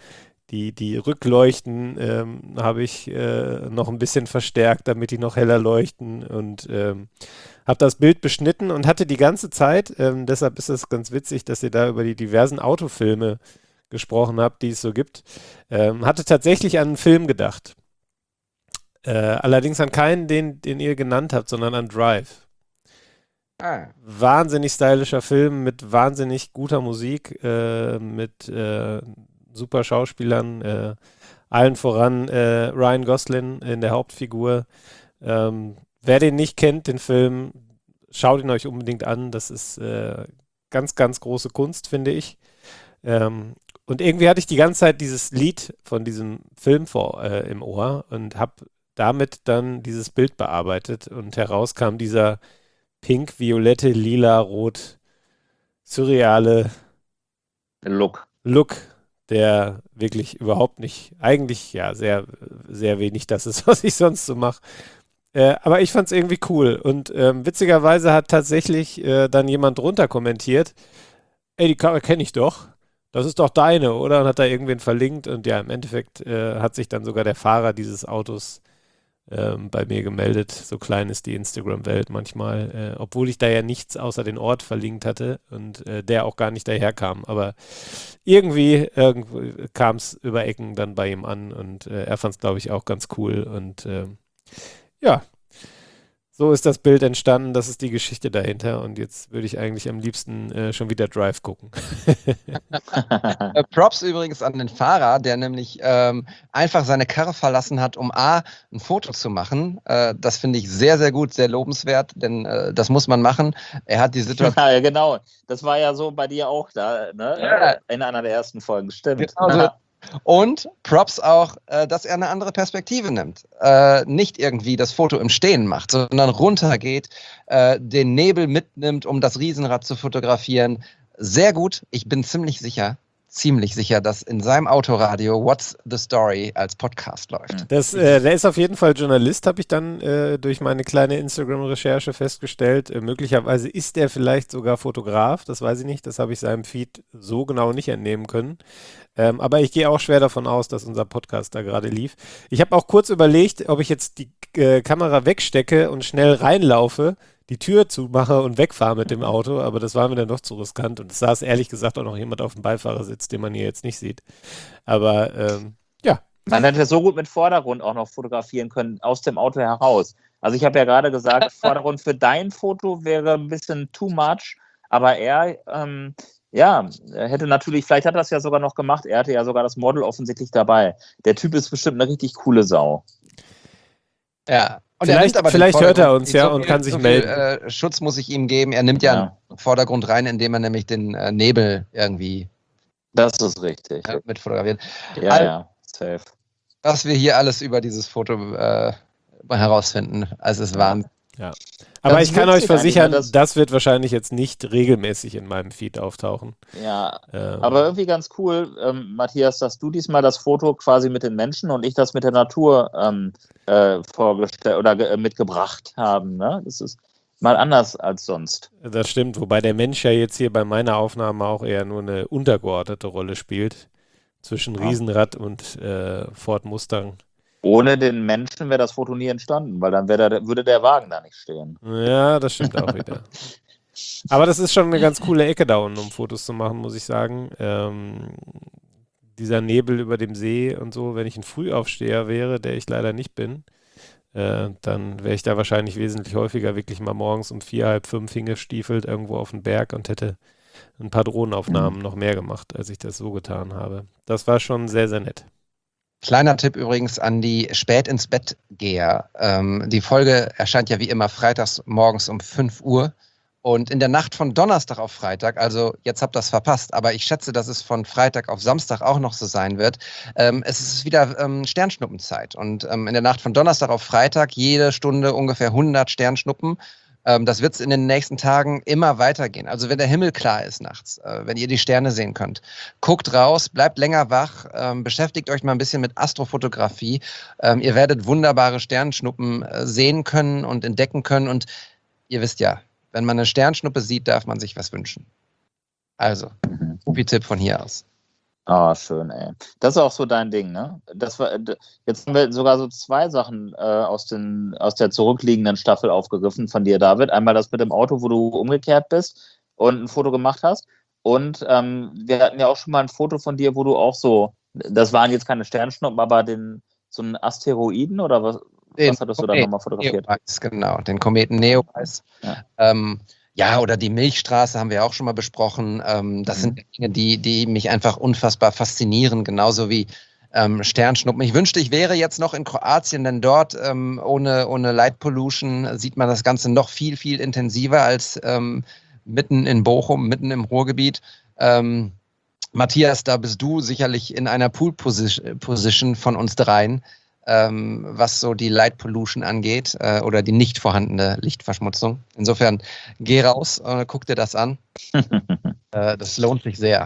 Die, die Rückleuchten ähm, habe ich äh, noch ein bisschen verstärkt, damit die noch heller leuchten und ähm, habe das Bild beschnitten und hatte die ganze Zeit, ähm, deshalb ist es ganz witzig, dass ihr da über die diversen Autofilme gesprochen habt, die es so gibt, ähm, hatte tatsächlich an einen Film gedacht. Äh, allerdings an keinen, den, den ihr genannt habt, sondern an Drive. Ah. Wahnsinnig stylischer Film mit wahnsinnig guter Musik, äh, mit äh, super Schauspielern, äh, allen voran äh, Ryan Gosling in der Hauptfigur. Ähm, wer den nicht kennt, den Film, schaut ihn euch unbedingt an. Das ist äh, ganz, ganz große Kunst, finde ich. Ähm, und irgendwie hatte ich die ganze Zeit dieses Lied von diesem Film vor, äh, im Ohr und habe damit dann dieses Bild bearbeitet und heraus kam dieser pink, violette, lila, rot, surreale Look. Look, der wirklich überhaupt nicht, eigentlich ja sehr, sehr wenig das ist, was ich sonst so mache. Äh, aber ich fand es irgendwie cool und ähm, witzigerweise hat tatsächlich äh, dann jemand drunter kommentiert, ey, die Karre kenne ich doch, das ist doch deine, oder? Und hat da irgendwen verlinkt und ja, im Endeffekt äh, hat sich dann sogar der Fahrer dieses Autos ähm, bei mir gemeldet. So klein ist die Instagram-Welt manchmal, äh, obwohl ich da ja nichts außer den Ort verlinkt hatte und äh, der auch gar nicht daherkam. Aber irgendwie, irgendwie kam es über Ecken dann bei ihm an und äh, er fand es, glaube ich, auch ganz cool. Und ähm, ja, so ist das Bild entstanden, das ist die Geschichte dahinter und jetzt würde ich eigentlich am liebsten äh, schon wieder Drive gucken. Äh, Props übrigens an den Fahrer, der nämlich ähm, einfach seine Karre verlassen hat, um A, ein Foto zu machen. Äh, das finde ich sehr, sehr gut, sehr lobenswert, denn äh, das muss man machen. Er hat die Situation... Ja, genau. Das war ja so bei dir auch da, ne? Ja. In einer der ersten Folgen, stimmt. Genau so. Und Props auch, äh, dass er eine andere Perspektive nimmt. Äh, nicht irgendwie das Foto im Stehen macht, sondern runtergeht, äh, den Nebel mitnimmt, um das Riesenrad zu fotografieren. Sehr gut. Ich bin ziemlich sicher, ziemlich sicher, dass in seinem Autoradio What's the Story als Podcast läuft. Das, äh, der ist auf jeden Fall Journalist, habe ich dann äh, durch meine kleine Instagram-Recherche festgestellt. Äh, möglicherweise ist er vielleicht sogar Fotograf, das weiß ich nicht, das habe ich seinem Feed so genau nicht entnehmen können. Ähm, aber ich gehe auch schwer davon aus, dass unser Podcast da gerade lief. Ich habe auch kurz überlegt, ob ich jetzt die äh, Kamera wegstecke und schnell reinlaufe, die Tür zumache und wegfahre mit dem Auto, aber das war mir dann doch zu riskant und es saß ehrlich gesagt auch noch jemand auf dem Beifahrersitz, den man hier jetzt nicht sieht. Aber ähm, ja. Man hätte so gut mit Vordergrund auch noch fotografieren können, aus dem Auto heraus. Also ich habe ja gerade gesagt, Vordergrund für dein Foto wäre ein bisschen too much, aber er, ähm, ja, er hätte natürlich, vielleicht hat er das ja sogar noch gemacht, er hatte ja sogar das Model offensichtlich dabei. Der Typ ist bestimmt eine richtig coole Sau. Ja. Und vielleicht aber vielleicht hört er uns ja so und viel, kann sich so melden. Viel, äh, Schutz muss ich ihm geben. Er nimmt ja, Ja. einen Vordergrund rein, indem er nämlich den äh, Nebel irgendwie Das ist richtig. äh, mit fotografiert. Ja, All- ja, safe. Was wir hier alles über dieses Foto äh, herausfinden, also es waren. Ja. Aber Das ich kann witzig euch versichern, eigentlich, ne, das, das- wird wahrscheinlich jetzt nicht regelmäßig in meinem Feed auftauchen. Ja, Ähm, aber irgendwie ganz cool, ähm, Matthias, dass du diesmal das Foto quasi mit den Menschen und ich das mit der Natur ähm, äh, vorgestellt oder ge- mitgebracht haben. Ne? Das ist mal anders als sonst. Das stimmt, wobei der Mensch ja jetzt hier bei meiner Aufnahme auch eher nur eine untergeordnete Rolle spielt. Zwischen Ja. Riesenrad und äh, Ford Mustang. Ohne den Menschen wäre das Foto nie entstanden, weil dann wär da, würde der Wagen da nicht stehen. Ja, das stimmt auch wieder. Aber das ist schon eine ganz coole Ecke da unten, um Fotos zu machen, muss ich sagen. Ähm, dieser Nebel über dem See und so, wenn ich ein Frühaufsteher wäre, der ich leider nicht bin, äh, dann wäre ich da wahrscheinlich wesentlich häufiger wirklich mal morgens um vier, halb fünf hingestiefelt irgendwo auf den Berg und hätte ein paar Drohnenaufnahmen Mhm. noch mehr gemacht, als ich das so getan habe. Das war schon sehr, sehr nett. Kleiner Tipp übrigens an die spät ins Bett Geher. Ähm, die Folge erscheint ja wie immer freitags morgens um fünf Uhr. Und in der Nacht von Donnerstag auf Freitag, also jetzt habt ihr das verpasst, aber ich schätze, dass es von Freitag auf Samstag auch noch so sein wird. Ähm, es ist wieder ähm, Sternschnuppenzeit. Und ähm, in der Nacht von Donnerstag auf Freitag jede Stunde ungefähr hundert Sternschnuppen. Ähm, das wird es in den nächsten Tagen immer weitergehen. Also wenn der Himmel klar ist nachts, äh, wenn ihr die Sterne sehen könnt, guckt raus, bleibt länger wach, ähm, beschäftigt euch mal ein bisschen mit Astrofotografie. Ähm, ihr werdet wunderbare Sternschnuppen äh, sehen können und entdecken können. Und ihr wisst ja, wenn man eine Sternschnuppe sieht, darf man sich was wünschen. Also, Upi-Tipp von hier aus. Ah, schön, ey. Das ist auch so dein Ding, ne? Das war, jetzt haben wir sogar so zwei Sachen äh, aus, den, aus der zurückliegenden Staffel aufgegriffen von dir, David. Einmal das mit dem Auto, wo du umgekehrt bist und ein Foto gemacht hast. Und ähm, wir hatten ja auch schon mal ein Foto von dir, wo du auch so, das waren jetzt keine Sternschnuppen, aber den, so einen Asteroiden oder was, Den was hattest du da nochmal fotografiert? Neowise, genau, den Kometen Neowise. Ja. Ähm, ja, oder die Milchstraße haben wir auch schon mal besprochen. Ähm, das Mhm. sind Dinge, die, die mich einfach unfassbar faszinieren, genauso wie ähm, Sternschnuppen. Ich wünschte, ich wäre jetzt noch in Kroatien, denn dort ähm, ohne, ohne Light Pollution sieht man das Ganze noch viel, viel intensiver als ähm, mitten in Bochum, mitten im Ruhrgebiet. Ähm, Matthias, da bist du sicherlich in einer Pool-Position von uns dreien, ähm, was so die Light Pollution angeht äh, oder die nicht vorhandene Lichtverschmutzung. Insofern geh raus, äh, guck dir das an. äh, das lohnt sich sehr.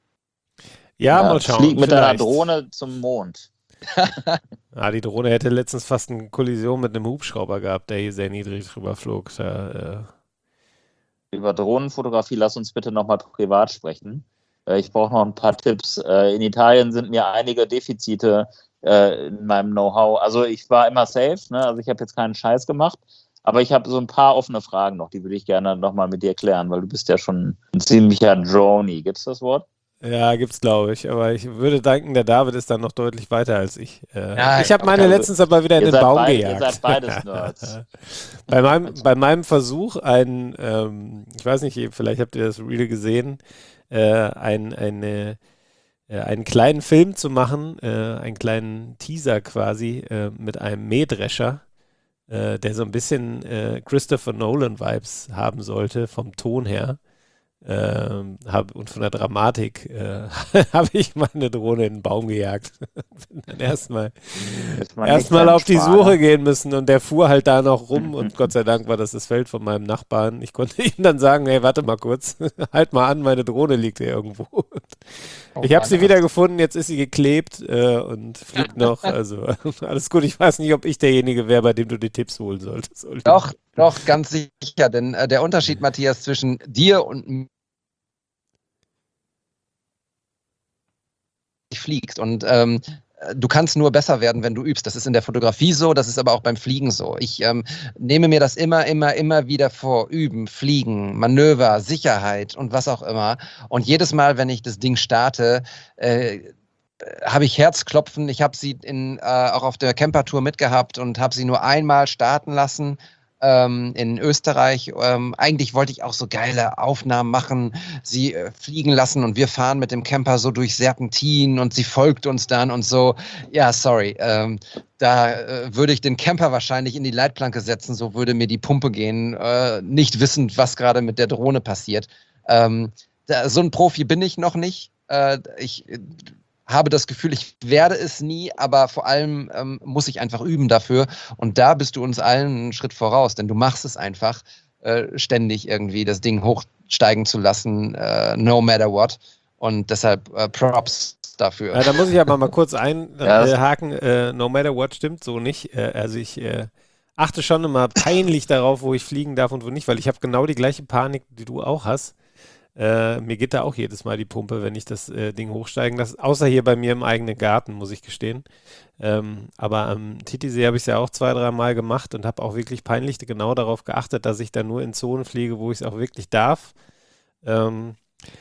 Ja, Ja, mal schauen. Flieg mit deiner vielleicht. Drohne zum Mond. Ah, die Drohne hätte letztens fast eine Kollision mit einem Hubschrauber gehabt, der hier sehr niedrig drüber flog. Da, äh, Über Drohnenfotografie lass uns bitte nochmal privat sprechen. Äh, ich brauche noch ein paar Tipps. Äh, in Italien sind mir einige Defizite äh, in meinem Know-how. Also ich war immer safe, ne? Also ich habe jetzt keinen Scheiß gemacht, aber ich habe so ein paar offene Fragen noch, die würde ich gerne nochmal mit dir klären, weil du bist ja schon ein ziemlicher Droney. Gibt es das Wort? ja, gibt's, glaube ich. Aber ich würde denken, der David ist dann noch deutlich weiter als ich. Äh, Ja, ich habe meine also, letztens aber wieder in ihr den seid Baum beide- ihr gejagt. seid beides Nerds. bei, meinem, bei meinem Versuch, ein, ähm, ich weiß nicht, vielleicht habt ihr das Reel gesehen, äh, ein, eine, äh, einen kleinen Film zu machen, äh, einen kleinen Teaser quasi äh, mit einem Mähdrescher, äh, der so ein bisschen äh, Christopher Nolan-Vibes haben sollte, vom Ton her. Ähm, hab, und von der Dramatik äh, habe ich meine Drohne in den Baum gejagt. Bin dann erstmal Ist man erstmal nicht auf die Sparer? Suche gehen müssen und der fuhr halt da noch rum und Gott sei Dank war das das Feld von meinem Nachbarn. Ich konnte ihm dann sagen, hey, warte mal kurz, halt mal an, meine Drohne liegt hier irgendwo. Ich habe sie wieder gefunden, jetzt ist sie geklebt äh, und fliegt noch. Also alles gut, ich weiß nicht, ob ich derjenige wäre, bei dem du die Tipps holen solltest. Doch, doch, ganz sicher, denn äh, der Unterschied, Matthias, zwischen dir und mir fliegt und ähm, du kannst nur besser werden, wenn du übst. Das ist in der Fotografie so, das ist aber auch beim Fliegen so. Ich ähm, nehme mir das immer, immer, immer wieder vor. Üben, Fliegen, Manöver, Sicherheit und was auch immer. Und jedes Mal, wenn ich das Ding starte, äh, habe ich Herzklopfen. Ich habe sie in, äh, auch auf der Campertour mitgehabt und habe sie nur einmal starten lassen. In Österreich. Ähm, eigentlich wollte ich auch so geile Aufnahmen machen, sie äh, fliegen lassen und wir fahren mit dem Camper so durch Serpentin und sie folgt uns dann und so. Ja, sorry. Ähm, da äh, würde ich den Camper wahrscheinlich in die Leitplanke setzen, so würde mir die Pumpe gehen, äh, nicht wissend, was gerade mit der Drohne passiert. Ähm, da, so ein Profi bin ich noch nicht. Äh, ich habe das Gefühl, ich werde es nie, aber vor allem ähm, muss ich einfach üben dafür. Und da bist du uns allen einen Schritt voraus, denn du machst es einfach, äh, ständig irgendwie das Ding hochsteigen zu lassen, äh, no matter what. Und deshalb äh, Props dafür. Ja, da muss ich aber mal kurz einhaken. Ja, Äh, no matter what stimmt so nicht. Äh, also ich äh, achte schon immer peinlich darauf, wo ich fliegen darf und wo nicht, weil ich habe genau die gleiche Panik, die du auch hast. Äh, mir geht da auch jedes Mal die Pumpe, wenn ich das äh, Ding hochsteigen lasse, außer hier bei mir im eigenen Garten, muss ich gestehen. Ähm, aber am Titisee habe ich es ja auch zwei, drei Mal gemacht und habe auch wirklich peinlich genau darauf geachtet, dass ich da nur in Zonen fliege, wo ich es auch wirklich darf. Ähm,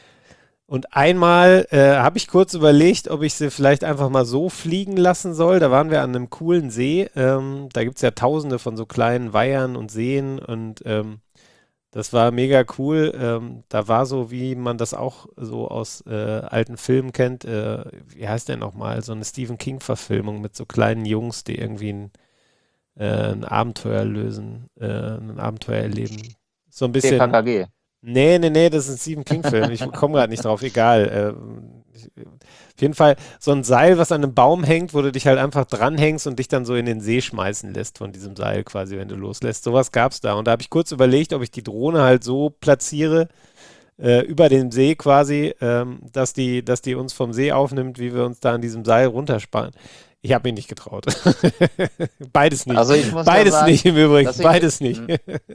und einmal äh, habe ich kurz überlegt, ob ich sie vielleicht einfach mal so fliegen lassen soll. Da waren wir an einem coolen See. Ähm, da gibt es ja tausende von so kleinen Weihern und Seen und ähm, das war mega cool. Ähm, da war so, wie man das auch so aus äh, alten Filmen kennt, äh, wie heißt der nochmal, so eine Stephen King-Verfilmung mit so kleinen Jungs, die irgendwie ein, äh, ein Abenteuer lösen, äh, ein Abenteuer erleben. So ein bisschen... T K K G. Nee, nee, nee, das ist ein Stephen King-Film. Ich komme gerade nicht drauf, egal. Äh, ich, auf jeden Fall so ein Seil, was an einem Baum hängt, wo du dich halt einfach dranhängst und dich dann so in den See schmeißen lässt von diesem Seil quasi, wenn du loslässt. Sowas gab es da. Und da habe ich kurz überlegt, ob ich die Drohne halt so platziere, äh, über den See quasi, ähm, dass die, dass die uns vom See aufnimmt, wie wir uns da an diesem Seil runtersparen. Ich habe mich nicht getraut. Beides nicht. Also ich muss Beides ja sagen, nicht im Übrigen. dass ich- Beides nicht.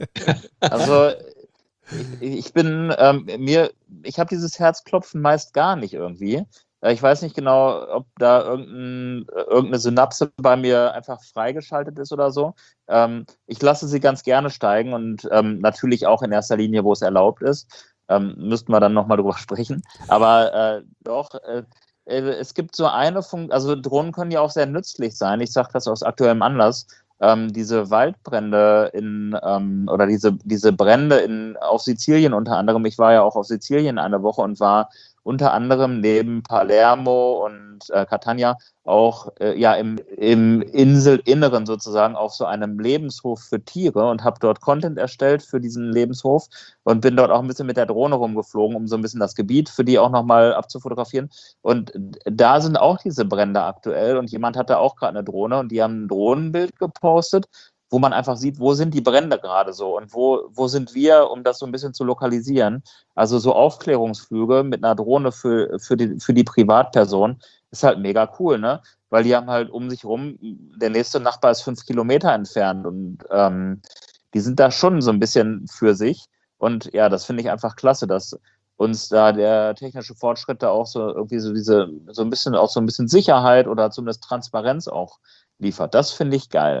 Also ich, ich bin ähm, mir, ich habe dieses Herzklopfen meist gar nicht irgendwie. Äh, ich weiß nicht genau, ob da irgendein, irgendeine Synapse bei mir einfach freigeschaltet ist oder so. Ähm, ich lasse sie ganz gerne steigen und ähm, natürlich auch in erster Linie, wo es erlaubt ist. Ähm, müssten wir dann nochmal drüber sprechen. Aber äh, doch, äh, es gibt so eine Funktion, also Drohnen können ja auch sehr nützlich sein. Ich sage das aus aktuellem Anlass. Ähm, diese Waldbrände in, ähm, oder diese, diese Brände in, auf Sizilien unter anderem. Ich war ja auch auf Sizilien eine Woche und war unter anderem neben Palermo und äh, Catania auch äh, ja, im, im Inselinneren sozusagen auf so einem Lebenshof für Tiere und habe dort Content erstellt für diesen Lebenshof und bin dort auch ein bisschen mit der Drohne rumgeflogen, um so ein bisschen das Gebiet für die auch nochmal abzufotografieren. Und da sind auch diese Brände aktuell und jemand hatte auch gerade eine Drohne und die haben ein Drohnenbild gepostet, wo man einfach sieht, wo sind die Brände gerade so und wo, wo sind wir, um das so ein bisschen zu lokalisieren. Also so Aufklärungsflüge mit einer Drohne für, für, die, für die Privatperson ist halt mega cool, ne? Weil die haben halt um sich rum, der nächste Nachbar ist fünf Kilometer entfernt und ähm, die sind da schon so ein bisschen für sich. Und ja, das finde ich einfach klasse, dass uns da der technische Fortschritt da auch so irgendwie so diese, so ein bisschen auch so ein bisschen Sicherheit oder zumindest Transparenz auch liefert. Das finde ich geil.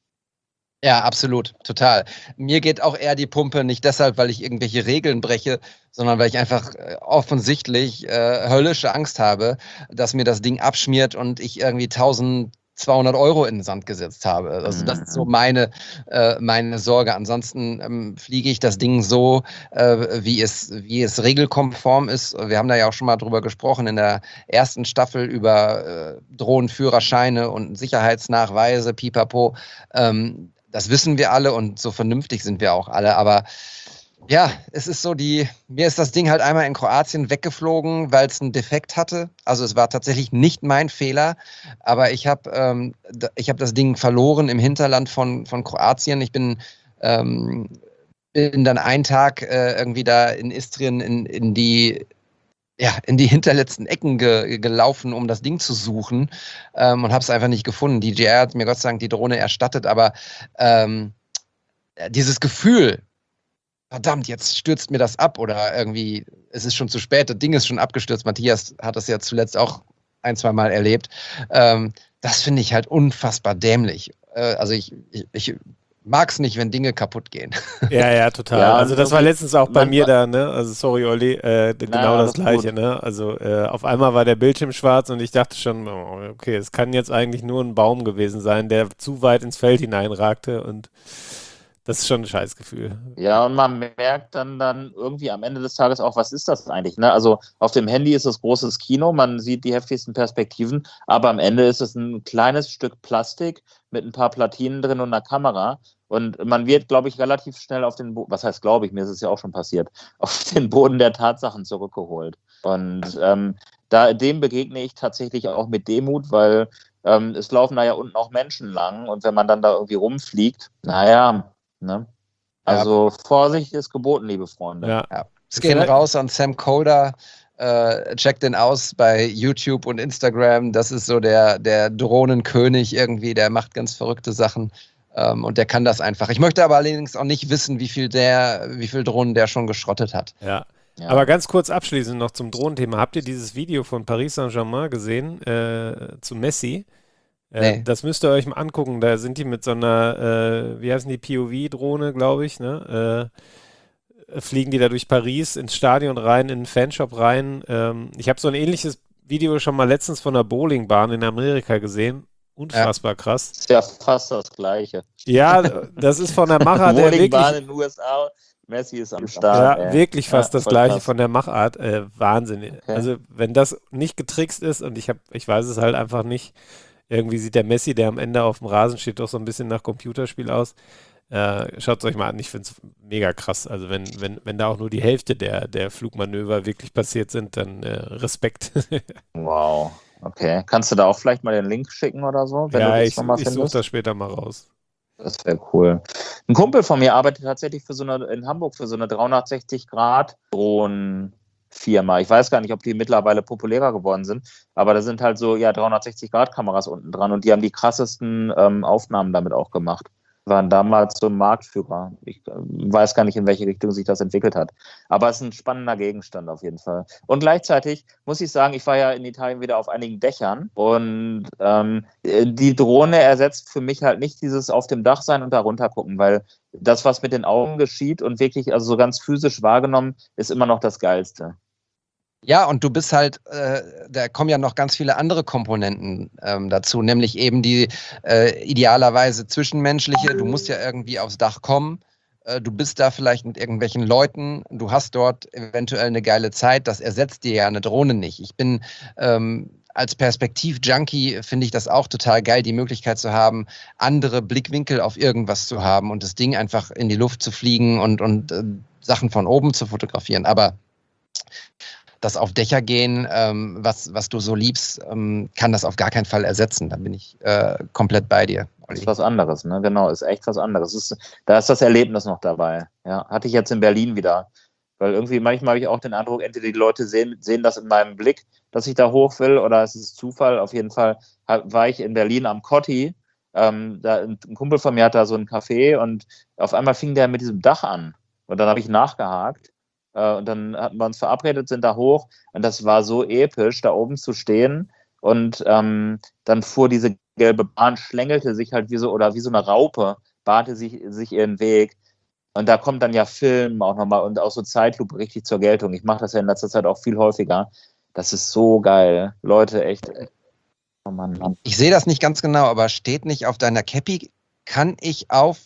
Ja, absolut, total. Mir geht auch eher die Pumpe nicht deshalb, weil ich irgendwelche Regeln breche, sondern weil ich einfach äh, offensichtlich äh, höllische Angst habe, dass mir das Ding abschmiert und ich irgendwie tausendzweihundert Euro in den Sand gesetzt habe. Also das ist so meine, äh, meine Sorge. Ansonsten ähm, fliege ich das Ding so, äh, wie es, wie es regelkonform ist. Wir haben da ja auch schon mal drüber gesprochen in der ersten Staffel über äh, Drohnenführerscheine und Sicherheitsnachweise, pipapo. Ähm, Das wissen wir alle und so vernünftig sind wir auch alle. Aber ja, es ist so die, mir ist das Ding halt einmal in Kroatien weggeflogen, weil es einen Defekt hatte. Also es war tatsächlich nicht mein Fehler, aber ich habe ähm, ich hab das Ding verloren im Hinterland von, von Kroatien. Ich bin, ähm, bin dann einen Tag äh, irgendwie da in Istrien in, in die ja, in die hinterletzten Ecken ge gelaufen, um das Ding zu suchen ähm, und habe es einfach nicht gefunden. D J I hat mir Gott sei Dank die Drohne erstattet, aber ähm, dieses Gefühl, verdammt, jetzt stürzt mir das ab oder irgendwie, es ist schon zu spät, das Ding ist schon abgestürzt. Matthias hat das ja zuletzt auch ein, zwei Mal erlebt. Ähm, das finde ich halt unfassbar dämlich. Äh, also ich, ich, ich mag es nicht, wenn Dinge kaputt gehen. Ja, ja, total. Ja, also das war letztens auch bei man, mir da, ne? Also sorry, Olli, äh, genau das Gleiche, gut. ne? Also äh, auf einmal war der Bildschirm schwarz und ich dachte schon, oh, okay, es kann jetzt eigentlich nur ein Baum gewesen sein, der zu weit ins Feld hineinragte und das ist schon ein Scheißgefühl. Ja, und man merkt dann, dann irgendwie am Ende des Tages auch, was ist das eigentlich? Ne? Also auf dem Handy ist es großes Kino, man sieht die heftigsten Perspektiven, aber am Ende ist es ein kleines Stück Plastik mit ein paar Platinen drin und einer Kamera. Und man wird, glaube ich, relativ schnell auf den Boden, was heißt glaube ich, mir ist es ja auch schon passiert, auf den Boden der Tatsachen zurückgeholt. Und ähm, da, dem begegne ich tatsächlich auch mit Demut, weil ähm, es laufen da ja unten auch Menschen lang und wenn man dann da irgendwie rumfliegt, naja, ne? Also ja. Vorsicht ist geboten, liebe Freunde. Ja. Ja. Es gehen raus an Sam Colder. Äh, checkt den aus bei YouTube und Instagram. Das ist so der, der Drohnenkönig irgendwie. Der macht ganz verrückte Sachen. Ähm, und der kann das einfach. Ich möchte aber allerdings auch nicht wissen, wie viel, der, wie viel Drohnen der schon geschrottet hat. Ja. Ja. Aber ganz kurz abschließend noch zum Drohnenthema. Habt ihr dieses Video von Paris Saint-Germain gesehen äh, zu Messi? Äh, nee. Das müsst ihr euch mal angucken. Da sind die mit so einer, äh, wie heißen die, P O V-Drohne, glaube ich, ne? Äh, fliegen die da durch Paris ins Stadion rein, in den Fanshop rein. Ähm, ich habe so ein ähnliches Video schon mal letztens von der Bowlingbahn in Amerika gesehen. Unfassbar ja. krass. Ist ja fast das Gleiche. Ja, das ist von der Machart. Bowlingbahn in den U S A. Messi ist am Start. Ja, ey. wirklich fast ja, das Gleiche krass. von der Machart. Äh, Wahnsinn. Okay. Also, wenn das nicht getrickst ist und ich, hab, ich weiß es halt einfach nicht, irgendwie sieht der Messi, der am Ende auf dem Rasen steht, doch so ein bisschen nach Computerspiel aus. Äh, Schaut es euch mal an, ich finde es mega krass. Also wenn, wenn, wenn da auch nur die Hälfte der, der Flugmanöver wirklich passiert sind, dann äh, Respekt. Wow, okay. Kannst du da auch vielleicht mal den Link schicken oder so? Wenn ja, du das ich, noch mal ich suche das später mal raus. Das wäre cool. Ein Kumpel von mir arbeitet tatsächlich für so eine, in Hamburg für so eine dreihundertsechzig Grad Drohnenfirma. Ich weiß gar nicht, ob die mittlerweile populärer geworden sind, aber da sind halt so ja dreihundertsechzig Grad Kameras unten dran und die haben die krassesten ähm, Aufnahmen damit auch gemacht. waren damals so Marktführer. Ich weiß gar nicht, in welche Richtung sich das entwickelt hat. Aber es ist ein spannender Gegenstand auf jeden Fall. Und gleichzeitig muss ich sagen, ich war ja in Italien wieder auf einigen Dächern und ähm, die Drohne ersetzt für mich halt nicht dieses auf dem Dach sein und da runter gucken, weil das, was mit den Augen geschieht und wirklich also so ganz physisch wahrgenommen, ist immer noch das Geilste. Ja, und du bist halt, äh, da kommen ja noch ganz viele andere Komponenten ähm, dazu, nämlich eben die äh, idealerweise zwischenmenschliche. Du musst ja irgendwie aufs Dach kommen. Äh, du bist da vielleicht mit irgendwelchen Leuten. Du hast dort eventuell eine geile Zeit. Das ersetzt dir ja eine Drohne nicht. Ich bin ähm, als Perspektiv-Junkie finde ich das auch total geil, die Möglichkeit zu haben, andere Blickwinkel auf irgendwas zu haben und das Ding einfach in die Luft zu fliegen und, und äh, Sachen von oben zu fotografieren. Aber das auf Dächer gehen, ähm, was, was du so liebst, ähm, kann das auf gar keinen Fall ersetzen. Da bin ich äh, komplett bei dir, Olli. Ist was anderes, ne? Genau, ist echt was anderes. Ist, da ist das Erlebnis noch dabei. Ja, hatte ich jetzt in Berlin wieder. Weil irgendwie manchmal habe ich auch den Eindruck, entweder die Leute sehen, sehen das in meinem Blick, dass ich da hoch will, oder es ist Zufall. Auf jeden Fall war ich in Berlin am Kotti. Ähm, da, ein Kumpel von mir hat da so ein Café und auf einmal fing der mit diesem Dach an. Und dann habe ich nachgehakt. Und dann hatten wir uns verabredet, sind da hoch und das war so episch, da oben zu stehen und ähm, dann fuhr diese gelbe Bahn, schlängelte sich halt wie so, oder wie so eine Raupe, bahnte sich, sich ihren Weg und da kommt dann ja Film auch nochmal und auch so Zeitlupe richtig zur Geltung. Ich mache das ja in letzter Zeit auch viel häufiger. Das ist so geil. Leute, echt. Oh Mann, Mann. Ich sehe das nicht ganz genau, aber steht nicht auf deiner Cappy, kann ich auf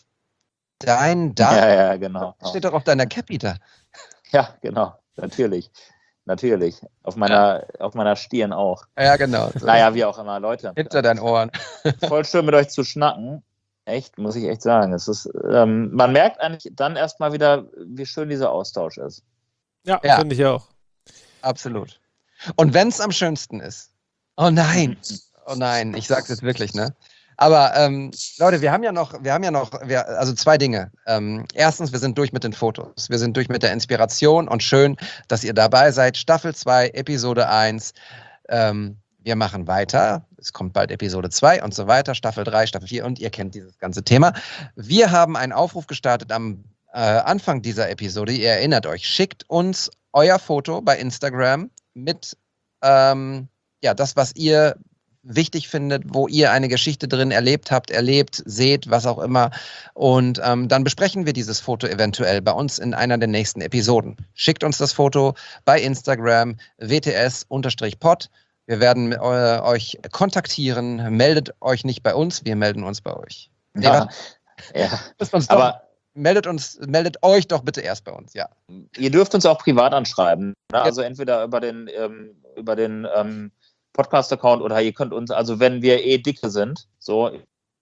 dein Dach? Ja, ja, genau. Steht doch auf deiner Cappy da. Ja, genau, natürlich. Natürlich. Auf meiner, ja. auf meiner Stirn auch. Ja, genau. So. Naja, wie auch immer, Leute. Hinter deinen Ohren. Voll schön mit euch zu schnacken. Echt, muss ich echt sagen. Es ist, ähm, man merkt eigentlich dann erstmal wieder, wie schön dieser Austausch ist. Ja, ja. Finde ich auch. Absolut. Und wenn es am schönsten ist. Oh nein. Oh nein, ich sag's jetzt wirklich, ne? Aber ähm, Leute, wir haben ja noch, wir haben ja noch, wir, also zwei Dinge. Ähm, erstens, wir sind durch mit den Fotos. Wir sind durch mit der Inspiration und schön, dass ihr dabei seid. Staffel zwei, Episode eins. Ähm, wir machen weiter. Es kommt bald Episode zwei und so weiter. Staffel drei, Staffel vier und ihr kennt dieses ganze Thema. Wir haben einen Aufruf gestartet am äh, Anfang dieser Episode. Ihr erinnert euch, schickt uns euer Foto bei Instagram mit ähm, ja, das, was ihr wichtig findet, wo ihr eine Geschichte drin erlebt habt, erlebt, seht, was auch immer. Und ähm, dann besprechen wir dieses Foto eventuell bei uns in einer der nächsten Episoden. Schickt uns das Foto bei Instagram w t s pod. Wir werden äh, euch kontaktieren. Meldet euch nicht bei uns, wir melden uns bei euch. Ja, ja. Uns doch, aber meldet uns, meldet euch doch bitte erst bei uns, ja. Ihr dürft uns auch privat anschreiben. Ne? Also entweder über den, ähm, über den ähm, Podcast-Account oder ihr könnt uns, also wenn wir eh dicke sind, so,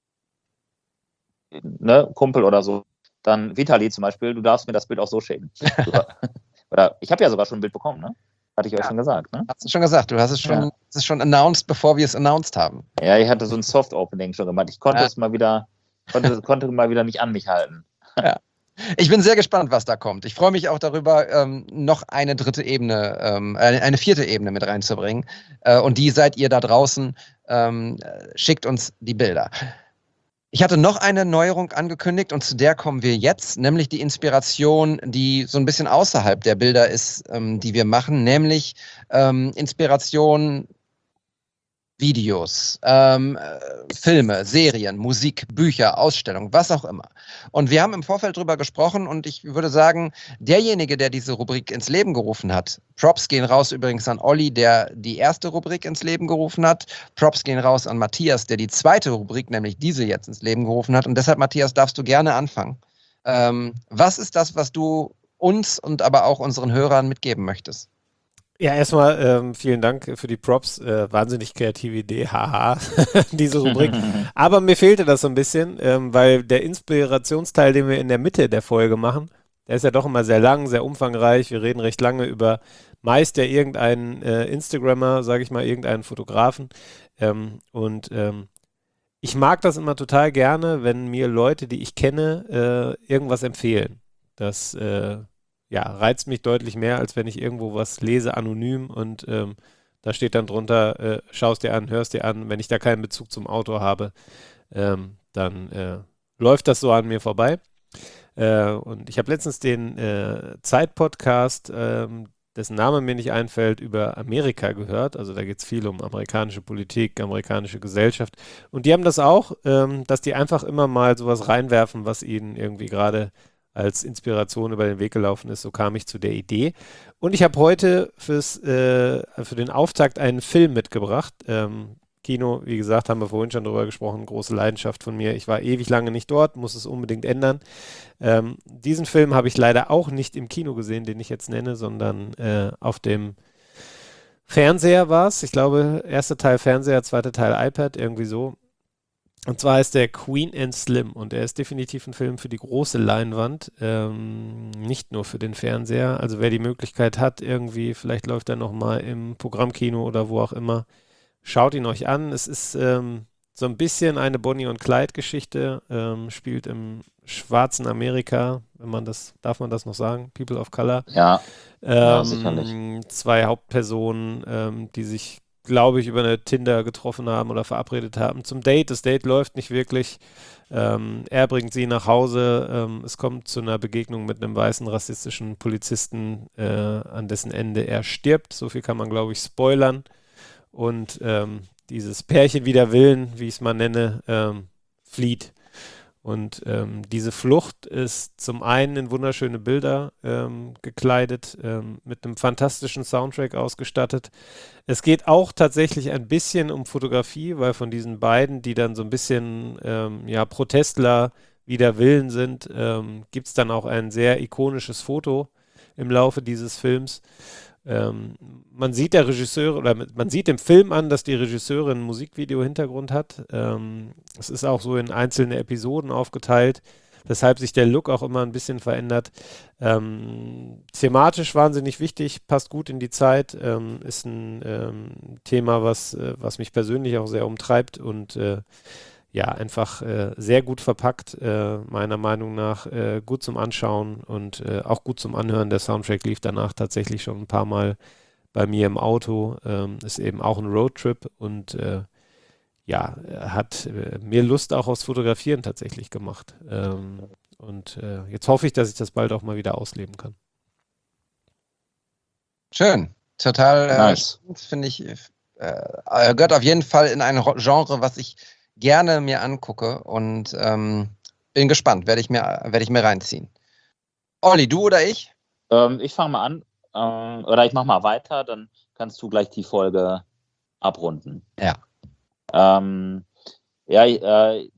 ne, Kumpel oder so, dann Vitali zum Beispiel, du darfst mir das Bild auch so schicken. Oder ich habe ja sogar schon ein Bild bekommen, ne? Hatte ich euch ja. schon gesagt, ne? Hast du schon gesagt, du hast es schon, ja. hast es schon announced, bevor wir es announced haben. Ja, ich hatte so ein Soft-Opening schon gemacht. Ich konnte ja. es mal wieder, konnte, konnte mal wieder nicht an mich halten. Ja. Ich bin sehr gespannt, was da kommt. Ich freue mich auch darüber, ähm, noch eine dritte Ebene, ähm, eine, eine vierte Ebene mit reinzubringen. Äh, und die seid ihr da draußen. Ähm, schickt uns die Bilder. Ich hatte noch eine Neuerung angekündigt und zu der kommen wir jetzt, nämlich die Inspiration, die so ein bisschen außerhalb der Bilder ist, ähm, die wir machen, nämlich ähm, Inspiration Videos, ähm, Filme, Serien, Musik, Bücher, Ausstellungen, was auch immer. Und wir haben im Vorfeld drüber gesprochen und ich würde sagen, derjenige, der diese Rubrik ins Leben gerufen hat, Props gehen raus übrigens an Olli, der die erste Rubrik ins Leben gerufen hat, Props gehen raus an Matthias, der die zweite Rubrik, nämlich diese jetzt ins Leben gerufen hat und deshalb, Matthias, darfst du gerne anfangen. Ähm, was ist das, was du uns und aber auch unseren Hörern mitgeben möchtest? Ja, erstmal ähm, vielen Dank für die Props. Äh, wahnsinnig kreative Idee, haha, diese Rubrik. Aber mir fehlte das so ein bisschen, ähm, weil der Inspirationsteil, den wir in der Mitte der Folge machen, der ist ja doch immer sehr lang, sehr umfangreich. Wir reden recht lange über meist ja irgendeinen äh, Instagrammer, sage ich mal, irgendeinen Fotografen. Ähm, und ähm, ich mag das immer total gerne, wenn mir Leute, die ich kenne, äh, irgendwas empfehlen. Das äh, ja, reizt mich deutlich mehr, als wenn ich irgendwo was lese, anonym und ähm, da steht dann drunter, äh, schaust dir an, hörst dir an. Wenn ich da keinen Bezug zum Autor habe, ähm, dann äh, läuft das so an mir vorbei. Äh, und ich habe letztens den äh, Zeit-Podcast, ähm, dessen Name mir nicht einfällt, über Amerika gehört. Also da geht es viel um amerikanische Politik, amerikanische Gesellschaft. Und die haben das auch, ähm, dass die einfach immer mal sowas reinwerfen, was ihnen irgendwie gerade als Inspiration über den Weg gelaufen ist. So kam ich zu der Idee. Und ich habe heute fürs, äh, für den Auftakt einen Film mitgebracht. Ähm, Kino, wie gesagt, haben wir vorhin schon drüber gesprochen, große Leidenschaft von mir. Ich war ewig lange nicht dort, muss es unbedingt ändern. Ähm, diesen Film habe ich leider auch nicht im Kino gesehen, den ich jetzt nenne, sondern äh, auf dem Fernseher war es. Ich glaube, erster Teil Fernseher, zweiter Teil iPad, irgendwie so. Und zwar ist der Queen and Slim und er ist definitiv ein Film für die große Leinwand, ähm, nicht nur für den Fernseher. Also wer die Möglichkeit hat, irgendwie, vielleicht läuft er nochmal im Programmkino oder wo auch immer, schaut ihn euch an. Es ist ähm, so ein bisschen eine Bonnie und Clyde-Geschichte, ähm, spielt im schwarzen Amerika, wenn man das, darf man das noch sagen? People of Color. Ja, ähm, ja sicherlich. Zwei Hauptpersonen, ähm, die sich, glaube ich, über eine Tinder getroffen haben oder verabredet haben zum Date. Das Date läuft nicht wirklich. Ähm, er bringt sie nach Hause. Ähm, es kommt zu einer Begegnung mit einem weißen rassistischen Polizisten, äh, an dessen Ende er stirbt. So viel kann man, glaube ich, spoilern. Und ähm, dieses Pärchen wider Willen, wie ich es mal nenne, ähm, flieht. Und ähm, diese Flucht ist zum einen in wunderschöne Bilder ähm, gekleidet, ähm, mit einem fantastischen Soundtrack ausgestattet. Es geht auch tatsächlich ein bisschen um Fotografie, weil von diesen beiden, die dann so ein bisschen ähm, ja, Protestler wider Willen sind, ähm, gibt es dann auch ein sehr ikonisches Foto im Laufe dieses Films. Ähm, man sieht der Regisseur oder man sieht im Film an, dass die Regisseurin ein Musikvideo-Hintergrund hat. Ähm, es ist auch so in einzelne Episoden aufgeteilt, weshalb sich der Look auch immer ein bisschen verändert. Ähm, thematisch wahnsinnig wichtig, passt gut in die Zeit, ähm, ist ein ähm, Thema, was, äh, was mich persönlich auch sehr umtreibt und äh, ja, einfach äh, sehr gut verpackt, äh, meiner Meinung nach, äh, gut zum Anschauen und äh, auch gut zum Anhören. Der Soundtrack lief danach tatsächlich schon ein paar Mal bei mir im Auto. Ähm, ist eben auch ein Roadtrip und äh, ja, hat äh, mir Lust auch aufs Fotografieren tatsächlich gemacht. Ähm, und äh, jetzt hoffe ich, dass ich das bald auch mal wieder ausleben kann. Schön. Total äh, Nice. finde ich, äh, gehört auf jeden Fall in ein Genre, was ich gerne mir angucke und ähm, bin gespannt, werde ich mir, werde ich mir reinziehen. Olli, du oder ich? Ähm, ich fange mal an, ähm, oder ich mache mal weiter, dann kannst du gleich die Folge abrunden. Ja. Ähm, ja, äh,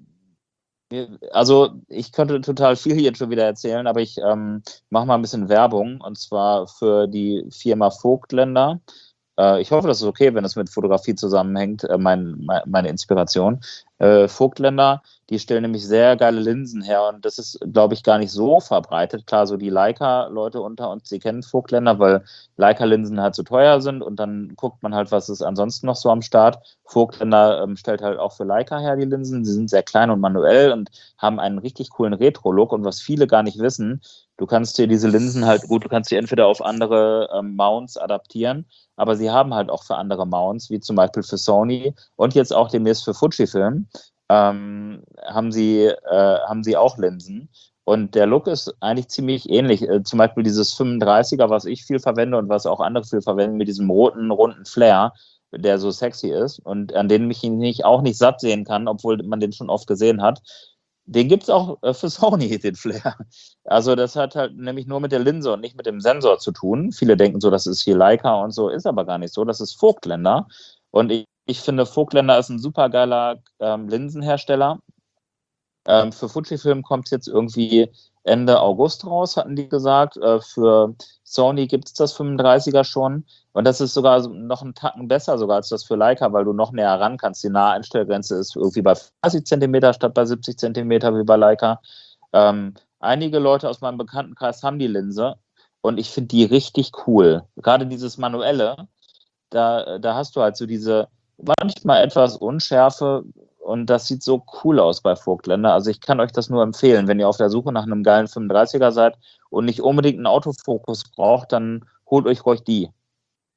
also ich könnte total viel hier schon wieder erzählen, aber ich ähm, mache mal ein bisschen Werbung und zwar für die Firma Vogtländer. Äh, ich hoffe, das ist okay, wenn es mit Fotografie zusammenhängt, äh, mein, mein, meine Inspiration. Äh, Vogtländer, die stellen nämlich sehr geile Linsen her und das ist, glaube ich, gar nicht so verbreitet. Klar, so die Leica-Leute unter uns, die kennen Vogtländer, weil Leica-Linsen halt so teuer sind und dann guckt man halt, was ist ansonsten noch so am Start. Vogtländer ähm, stellt halt auch für Leica her die Linsen. Sie sind sehr klein und manuell und haben einen richtig coolen Retro-Look und was viele gar nicht wissen, du kannst dir diese Linsen halt gut, du kannst die entweder auf andere ähm, Mounts adaptieren, aber sie haben halt auch für andere Mounts, wie zum Beispiel für Sony und jetzt auch demnächst für Fujifilm, ähm, haben, sie, äh, haben sie auch Linsen. Und der Look ist eigentlich ziemlich ähnlich. Äh, zum Beispiel dieses fünfunddreißiger, was ich viel verwende und was auch andere viel verwenden, mit diesem roten, runden Flair, der so sexy ist und an den mich nicht, auch nicht satt sehen kann, obwohl man den schon oft gesehen hat. Den gibt es auch äh, für Sony, den Flair. Also das hat halt nämlich nur mit der Linse und nicht mit dem Sensor zu tun. Viele denken so, das ist hier Leica und so, ist aber gar nicht so. Das ist Vogtländer. Und ich, ich finde, Vogtländer ist ein super geiler ähm, Linsenhersteller. Ähm, für Fujifilm kommt es jetzt irgendwie Ende August raus, hatten die gesagt. Äh, für Sony gibt es das fünfunddreißiger schon. Und das ist sogar noch einen Tacken besser sogar als das für Leica, weil du noch näher ran kannst. Die nahe Einstellgrenze ist irgendwie bei dreißig Zentimeter statt bei siebzig Zentimeter wie bei Leica. Ähm, einige Leute aus meinem Bekanntenkreis haben die Linse und ich finde die richtig cool. Gerade dieses Manuelle, da, da hast du halt so diese manchmal etwas Unschärfe und das sieht so cool aus bei Vogtländer. Also ich kann euch das nur empfehlen, wenn ihr auf der Suche nach einem geilen fünfunddreißiger seid und nicht unbedingt einen Autofokus braucht, dann holt euch ruhig die.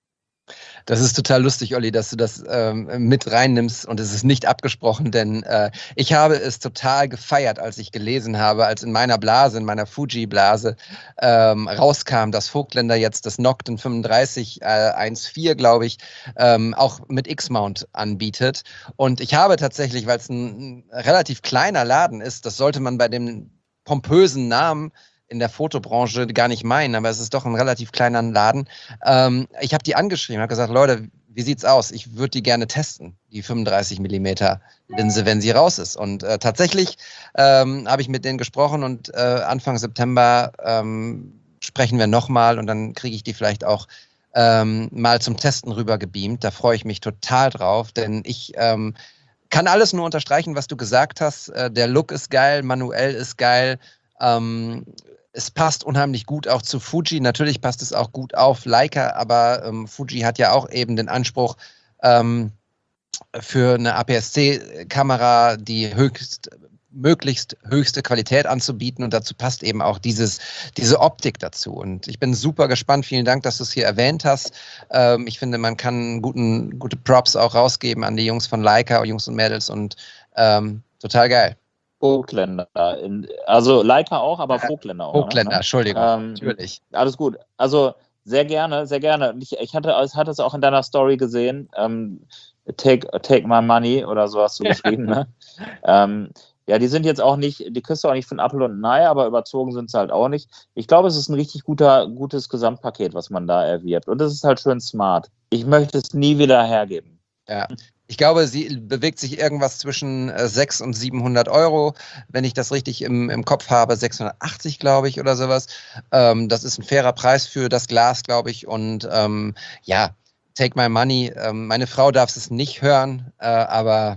Das ist total lustig, Olli, dass du das ähm, mit reinnimmst und es ist nicht abgesprochen, denn äh, ich habe es total gefeiert, als ich gelesen habe, als in meiner Blase, in meiner Fuji-Blase ähm, rauskam, dass Vogtländer jetzt das Nocton fünfunddreißig äh, eins Punkt vier, glaube ich, ähm, auch mit X-Mount anbietet. Und ich habe tatsächlich, weil es ein, ein relativ kleiner Laden ist, das sollte man bei dem pompösen Namen in der Fotobranche gar nicht meinen, aber es ist doch ein relativ kleiner Laden. Ähm, ich habe die angeschrieben, habe gesagt, Leute, wie sieht's aus? Ich würde die gerne testen, die fünfunddreißig Millimeter Linse, wenn sie raus ist. Und äh, tatsächlich ähm, habe ich mit denen gesprochen und äh, Anfang September ähm, sprechen wir nochmal und dann kriege ich die vielleicht auch ähm, mal zum Testen rüber gebeamt. Da freue ich mich total drauf, denn ich ähm, kann alles nur unterstreichen, was du gesagt hast. Äh, der Look ist geil, manuell ist geil. Ähm, Es passt unheimlich gut auch zu Fuji. Natürlich passt es auch gut auf Leica, aber ähm, Fuji hat ja auch eben den Anspruch, ähm, für eine A P S C-Kamera die höchst, möglichst höchste Qualität anzubieten und dazu passt eben auch dieses, diese Optik dazu. Und ich bin super gespannt. Vielen Dank, dass du es hier erwähnt hast. Ähm, ich finde, man kann guten, gute Props auch rausgeben an die Jungs von Leica, Jungs und Mädels und ähm, total geil. Vogtländer. In, also Leica auch, aber Vogtländer auch. Vogtländer, Ne? Entschuldigung, Ähm, natürlich. Alles gut. Also sehr gerne, sehr gerne. Ich, ich hatte, ich hatte es auch in deiner Story gesehen. Ähm, take, take my money oder so hast du geschrieben. Ne? Ähm, ja, die sind jetzt auch nicht, die kriegst du auch nicht von Apple und Nei, aber überzogen sind sie halt auch nicht. Ich glaube, es ist ein richtig guter, gutes Gesamtpaket, was man da erwirbt. Und es ist halt schön smart. Ich möchte es nie wieder hergeben. Ja. Ich glaube, sie bewegt sich irgendwas zwischen äh, sechshundert und siebenhundert Euro, wenn ich das richtig im, im Kopf habe, sechshundertachtzig, glaube ich, oder sowas. Ähm, das ist ein fairer Preis für das Glas, glaube ich. Und ähm, ja, take my money. Ähm, meine Frau darf es nicht hören, äh, aber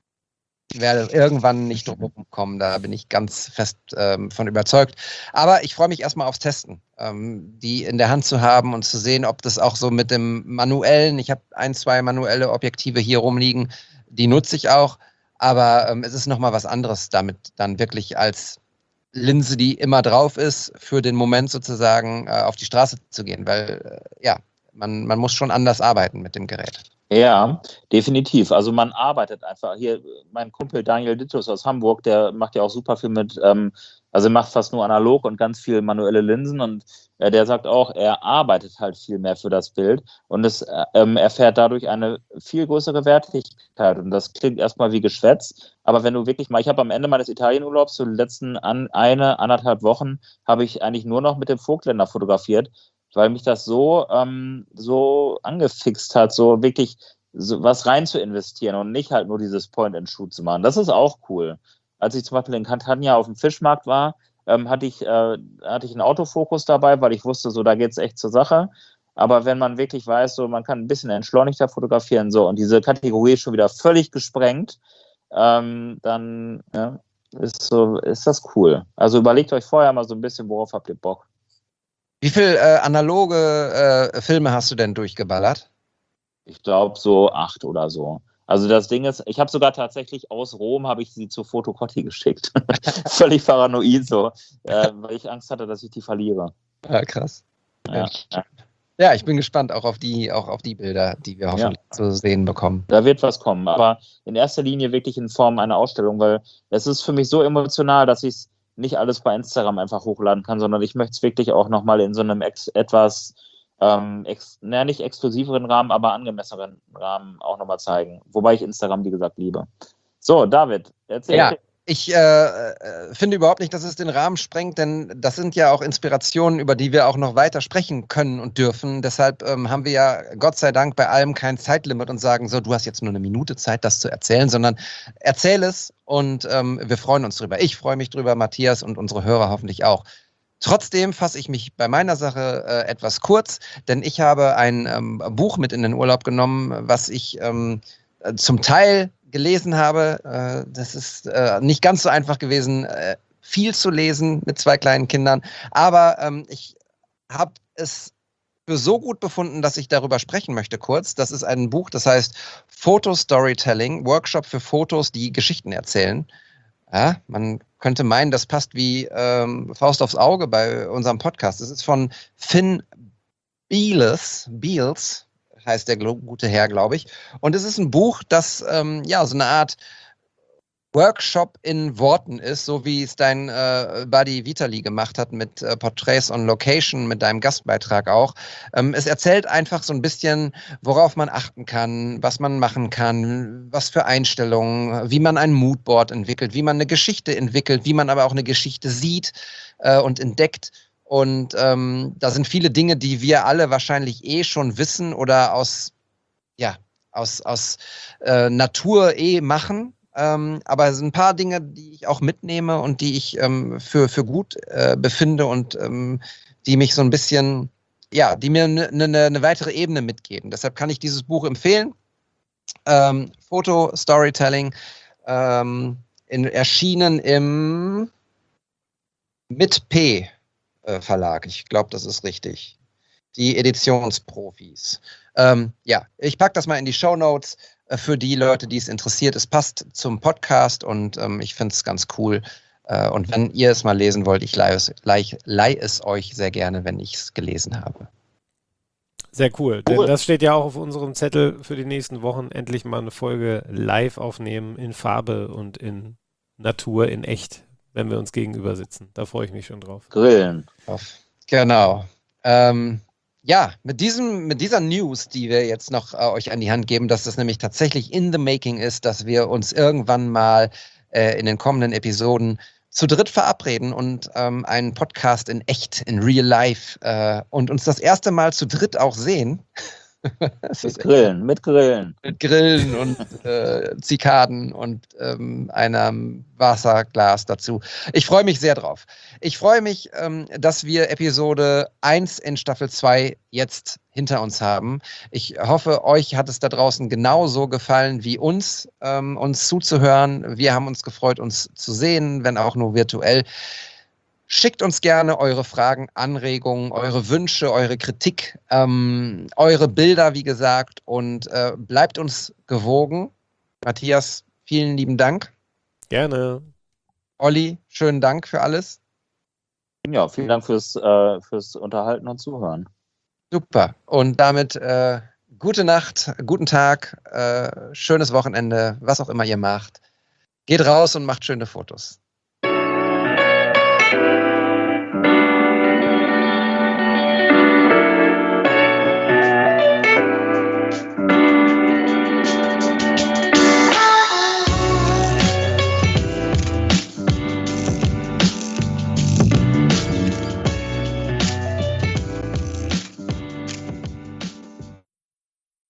ich werde irgendwann nicht drum kommen, da bin ich ganz fest ähm, von überzeugt. Aber ich freue mich erstmal aufs Testen, ähm, die in der Hand zu haben und zu sehen, ob das auch so mit dem manuellen, ich habe ein, zwei manuelle Objektive hier rumliegen, die nutze ich auch, aber ähm, es ist nochmal was anderes, damit dann wirklich als Linse, die immer drauf ist, für den Moment sozusagen äh, auf die Straße zu gehen, weil äh, ja, man, man muss schon anders arbeiten mit dem Gerät. Ja, definitiv. Also man arbeitet einfach. Hier, mein Kumpel Daniel Dittus aus Hamburg, der macht ja auch super viel mit, ähm, also macht fast nur analog und ganz viel manuelle Linsen und äh, der sagt auch, er arbeitet halt viel mehr für das Bild und es äh, ähm, erfährt dadurch eine viel größere Wertigkeit und das klingt erstmal wie Geschwätz, aber wenn du wirklich mal, ich habe am Ende meines Italienurlaubs, so die letzten an, eine, anderthalb Wochen, habe ich eigentlich nur noch mit dem Vogtländer fotografiert, weil mich das so, ähm, so angefixt hat, so wirklich so was rein zu investieren und nicht halt nur dieses Point-and-Shoot zu machen. Das ist auch cool. Als ich zum Beispiel in Catania auf dem Fischmarkt war, ähm, hatte ich, äh, hatte ich einen Autofokus dabei, weil ich wusste, so da geht es echt zur Sache. Aber wenn man wirklich weiß, so man kann ein bisschen entschleunigter fotografieren, so und diese Kategorie ist schon wieder völlig gesprengt, ähm, dann ja, ist, so, ist das cool. Also überlegt euch vorher mal so ein bisschen, worauf habt ihr Bock. Wie viele äh, analoge äh, Filme hast du denn durchgeballert? Ich glaube so acht oder so. Also das Ding ist, ich habe sogar tatsächlich aus Rom, habe ich sie zu Fotocotti geschickt. Völlig paranoid so, äh, weil ich Angst hatte, dass ich die verliere. Ja, krass. Ja, ja. Ja, ich bin gespannt auch auf die, auch auf die Bilder, die wir hoffentlich ja. zu sehen bekommen. Da wird was kommen, aber in erster Linie wirklich in Form einer Ausstellung, weil es ist für mich so emotional, dass ich es nicht alles bei Instagram einfach hochladen kann, sondern ich möchte es wirklich auch nochmal in so einem ex- etwas, ähm, ex- naja, nicht exklusiveren Rahmen, aber angemesseneren Rahmen auch nochmal zeigen. Wobei ich Instagram, wie gesagt, liebe. So, David, erzähl. Ja, ich äh, finde überhaupt nicht, dass es den Rahmen sprengt, denn das sind ja auch Inspirationen, über die wir auch noch weiter sprechen können und dürfen. Deshalb ähm, haben wir ja Gott sei Dank bei allem kein Zeitlimit und sagen, so, du hast jetzt nur eine Minute Zeit, das zu erzählen, sondern erzähl es und ähm, wir freuen uns drüber. Ich freue mich drüber, Matthias und unsere Hörer hoffentlich auch. Trotzdem fasse ich mich bei meiner Sache äh, etwas kurz, denn ich habe ein ähm, Buch mit in den Urlaub genommen, was ich ähm, zum Teil gelesen habe. Äh, das ist äh, nicht ganz so einfach gewesen, äh, viel zu lesen mit zwei kleinen Kindern, aber ähm, ich habe es für so gut befunden, dass ich darüber sprechen möchte kurz. Das ist ein Buch, das heißt Photo Storytelling, Workshop für Fotos, die Geschichten erzählen. Ja, man könnte meinen, das passt wie ähm, Faust aufs Auge bei unserem Podcast. Das ist von Finn Beales, Beals, heißt der gute Herr, glaube ich. Und es ist ein Buch, das ähm, ja so eine Art Workshop in Worten ist, so wie es dein äh, Buddy Vitali gemacht hat mit äh, Portraits on Location, mit deinem Gastbeitrag auch. Ähm, es erzählt einfach so ein bisschen, worauf man achten kann, was man machen kann, was für Einstellungen, wie man ein Moodboard entwickelt, wie man eine Geschichte entwickelt, wie man aber auch eine Geschichte sieht äh, und entdeckt. Und ähm, da sind viele Dinge, die wir alle wahrscheinlich eh schon wissen oder aus, ja, aus, aus äh, Natur eh machen. Ähm, aber es sind ein paar Dinge, die ich auch mitnehme und die ich ähm, für, für gut äh, befinde und ähm, die mich so ein bisschen, ja, die mir eine ne, ne weitere Ebene mitgeben. Deshalb kann ich dieses Buch empfehlen. Ähm, Foto Storytelling, ähm, in, erschienen im mit P äh, Verlag. Ich glaube, das ist richtig. Die Editionsprofis. Ähm, ja, ich packe das mal in die Shownotes für die Leute, die es interessiert. Es passt zum Podcast und ähm, ich finde es ganz cool. Äh, und wenn ihr es mal lesen wollt, ich leihe es, leih, leih es euch sehr gerne, wenn ich es gelesen habe. Sehr cool, denn das steht ja auch auf unserem Zettel für die nächsten Wochen. Endlich mal eine Folge live aufnehmen in Farbe und in Natur, in echt, wenn wir uns gegenüber sitzen. Da freue ich mich schon drauf. Grillen. Genau. Ähm, Ja, mit diesem, mit dieser News, die wir jetzt noch äh, euch an die Hand geben, dass das nämlich tatsächlich in the making ist, dass wir uns irgendwann mal äh, in den kommenden Episoden zu dritt verabreden und ähm, einen Podcast in echt, in real life äh, und uns das erste Mal zu dritt auch sehen. Mit Grillen, mit Grillen. Mit Grillen und äh, Zikaden und ähm, einem Wasserglas dazu. Ich freue mich sehr drauf. Ich freue mich, ähm, dass wir Episode eins in Staffel zwei jetzt hinter uns haben. Ich hoffe, euch hat es da draußen genauso gefallen wie uns, ähm, uns zuzuhören. Wir haben uns gefreut, uns zu sehen, wenn auch nur virtuell. Schickt uns gerne eure Fragen, Anregungen, eure Wünsche, eure Kritik, ähm, eure Bilder, wie gesagt, und äh, bleibt uns gewogen. Matthias, vielen lieben Dank. Gerne. Olli, schönen Dank für alles. Ja, vielen Dank fürs, äh, fürs Unterhalten und Zuhören. Super. Und damit äh, gute Nacht, guten Tag, äh, schönes Wochenende, was auch immer ihr macht. Geht raus und macht schöne Fotos. Thank you.